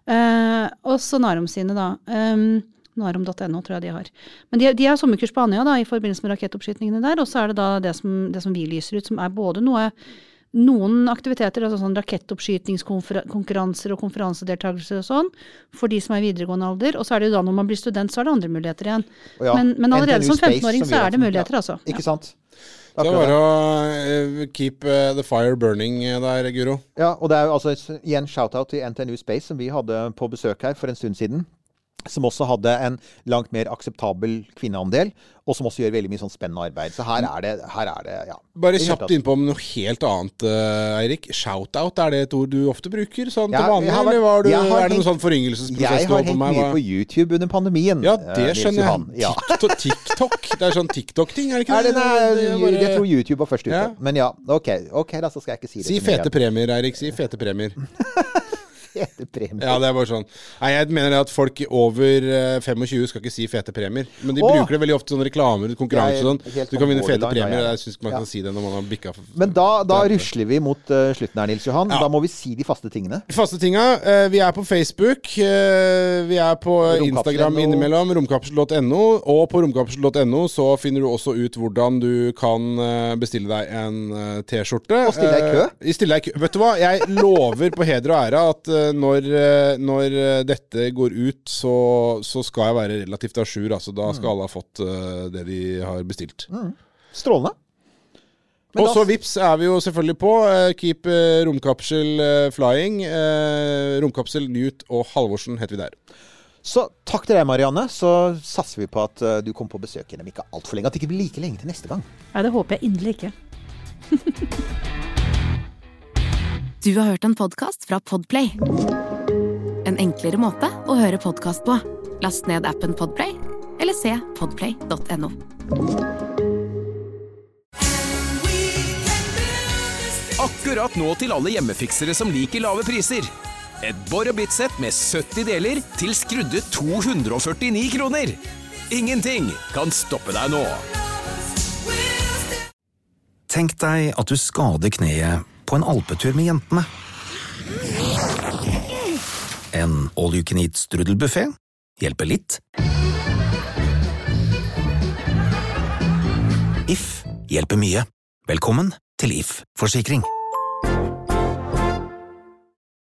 Uh, og så Narom sine da. Um, Narom punktum no tror jeg de har. Men de, de har sommerkurs på Andøya da, i forbindelse med rakettoppskytningene der, og så er det da det som, det som vi lyser ut, som er både noe noen aktiviteter, altså sånn rakettoppskytningskonkurranser og konferansedeltakelser og sånn, for de som er i videregående alder, og så er det jo da når man blir student, så er det andre muligheter igjen. Ja, men, men allerede som femten-åring så er det muligheter, altså. Ikke sant? Så det er bare å uh, keep uh, the fire burning der, Guro. Ja, og det er jo altså igjen shout-out til N T N U Space, som vi hadde på besøk her for en stund siden. som også hadde en langt mer akseptabel kvinneandel, og som også gjør veldig mye sånn spennende arbeid. Så her er det, her er det ja. Bare kjapt innpå om noe helt annet, uh, Eirik. Shoutout, er det et ord du ofte bruker sånn ja, til vanlig? Vært, eller var du, er det hengt, noen sånn foryngelsesprosess du har på meg? Jeg har hengt mye på YouTube under pandemien. Ja, det skjønner jeg. Ja. TikTok, det er sånn TikTok-ting, er det ikke det? det? Nei, jeg, bare... jeg tror YouTube var først ute. Ja. Men ja, ok, ok, da så skal jeg ikke si det. Si fete premier, Eirik. Si fete premier. Fete premier. Ja, det er bare sånn. Nei, jeg mener at folk over tjuefem skal ikke si fete premier. Men de Åh! bruker det veldig ofte sånn reklamer, konkurranser og sånn. Du kan vinne fete premier. Jeg synes man kan ja. si det når man har bikka. Men da, da rusler vi mot uh, slutten her, Nils Johan. Ja. Da må vi si de faste tingene. De faste tingene. Uh, vi er på Facebook. Uh, vi er på Instagram innimellom. romkapsel punktum no. Og på romkapsel punktum no så finner du også ut hvordan du kan uh, bestille deg en uh, T-skjorte. Og stille deg i kø. Uh, stille deg i kø. Vet du hva? Jeg lover på heder og ære at uh, Når, når dette går ut, så, så skal jeg være relativt à jour. Altså, da skal alle ha fått uh, det de har bestilt. Mm. Strålende. Men og så da... Vips er vi jo selvfølgelig på. Uh, keep uh, romkapsel uh, flying. Uh, romkapsel, Newt og Halvorsen heter vi der. Så takk til deg, Marianne. Så satser vi på at uh, du kommer på besøk igjen om ikke alt for lenge. At det ikke blir like lenge til neste gang. Ja, det håper jeg inderlig ikke. Du har hørt en podcast fra Podplay. En enklere måte å høre podcast på. Last ned appen Podplay, eller se podplay punktum no. Akkurat nå til alle hjemmefiksere som liker lave priser. Et Bor og Bit-sett med sytti deler til skrudde to hundre og førtini kroner. Ingenting kan stoppe deg nå. Tenk deg at du skader kneet på en alpetur med jentene. En all-you-can-eat strudelbuffet hjelper litt. If hjelper mye. Velkommen til If Forsikring.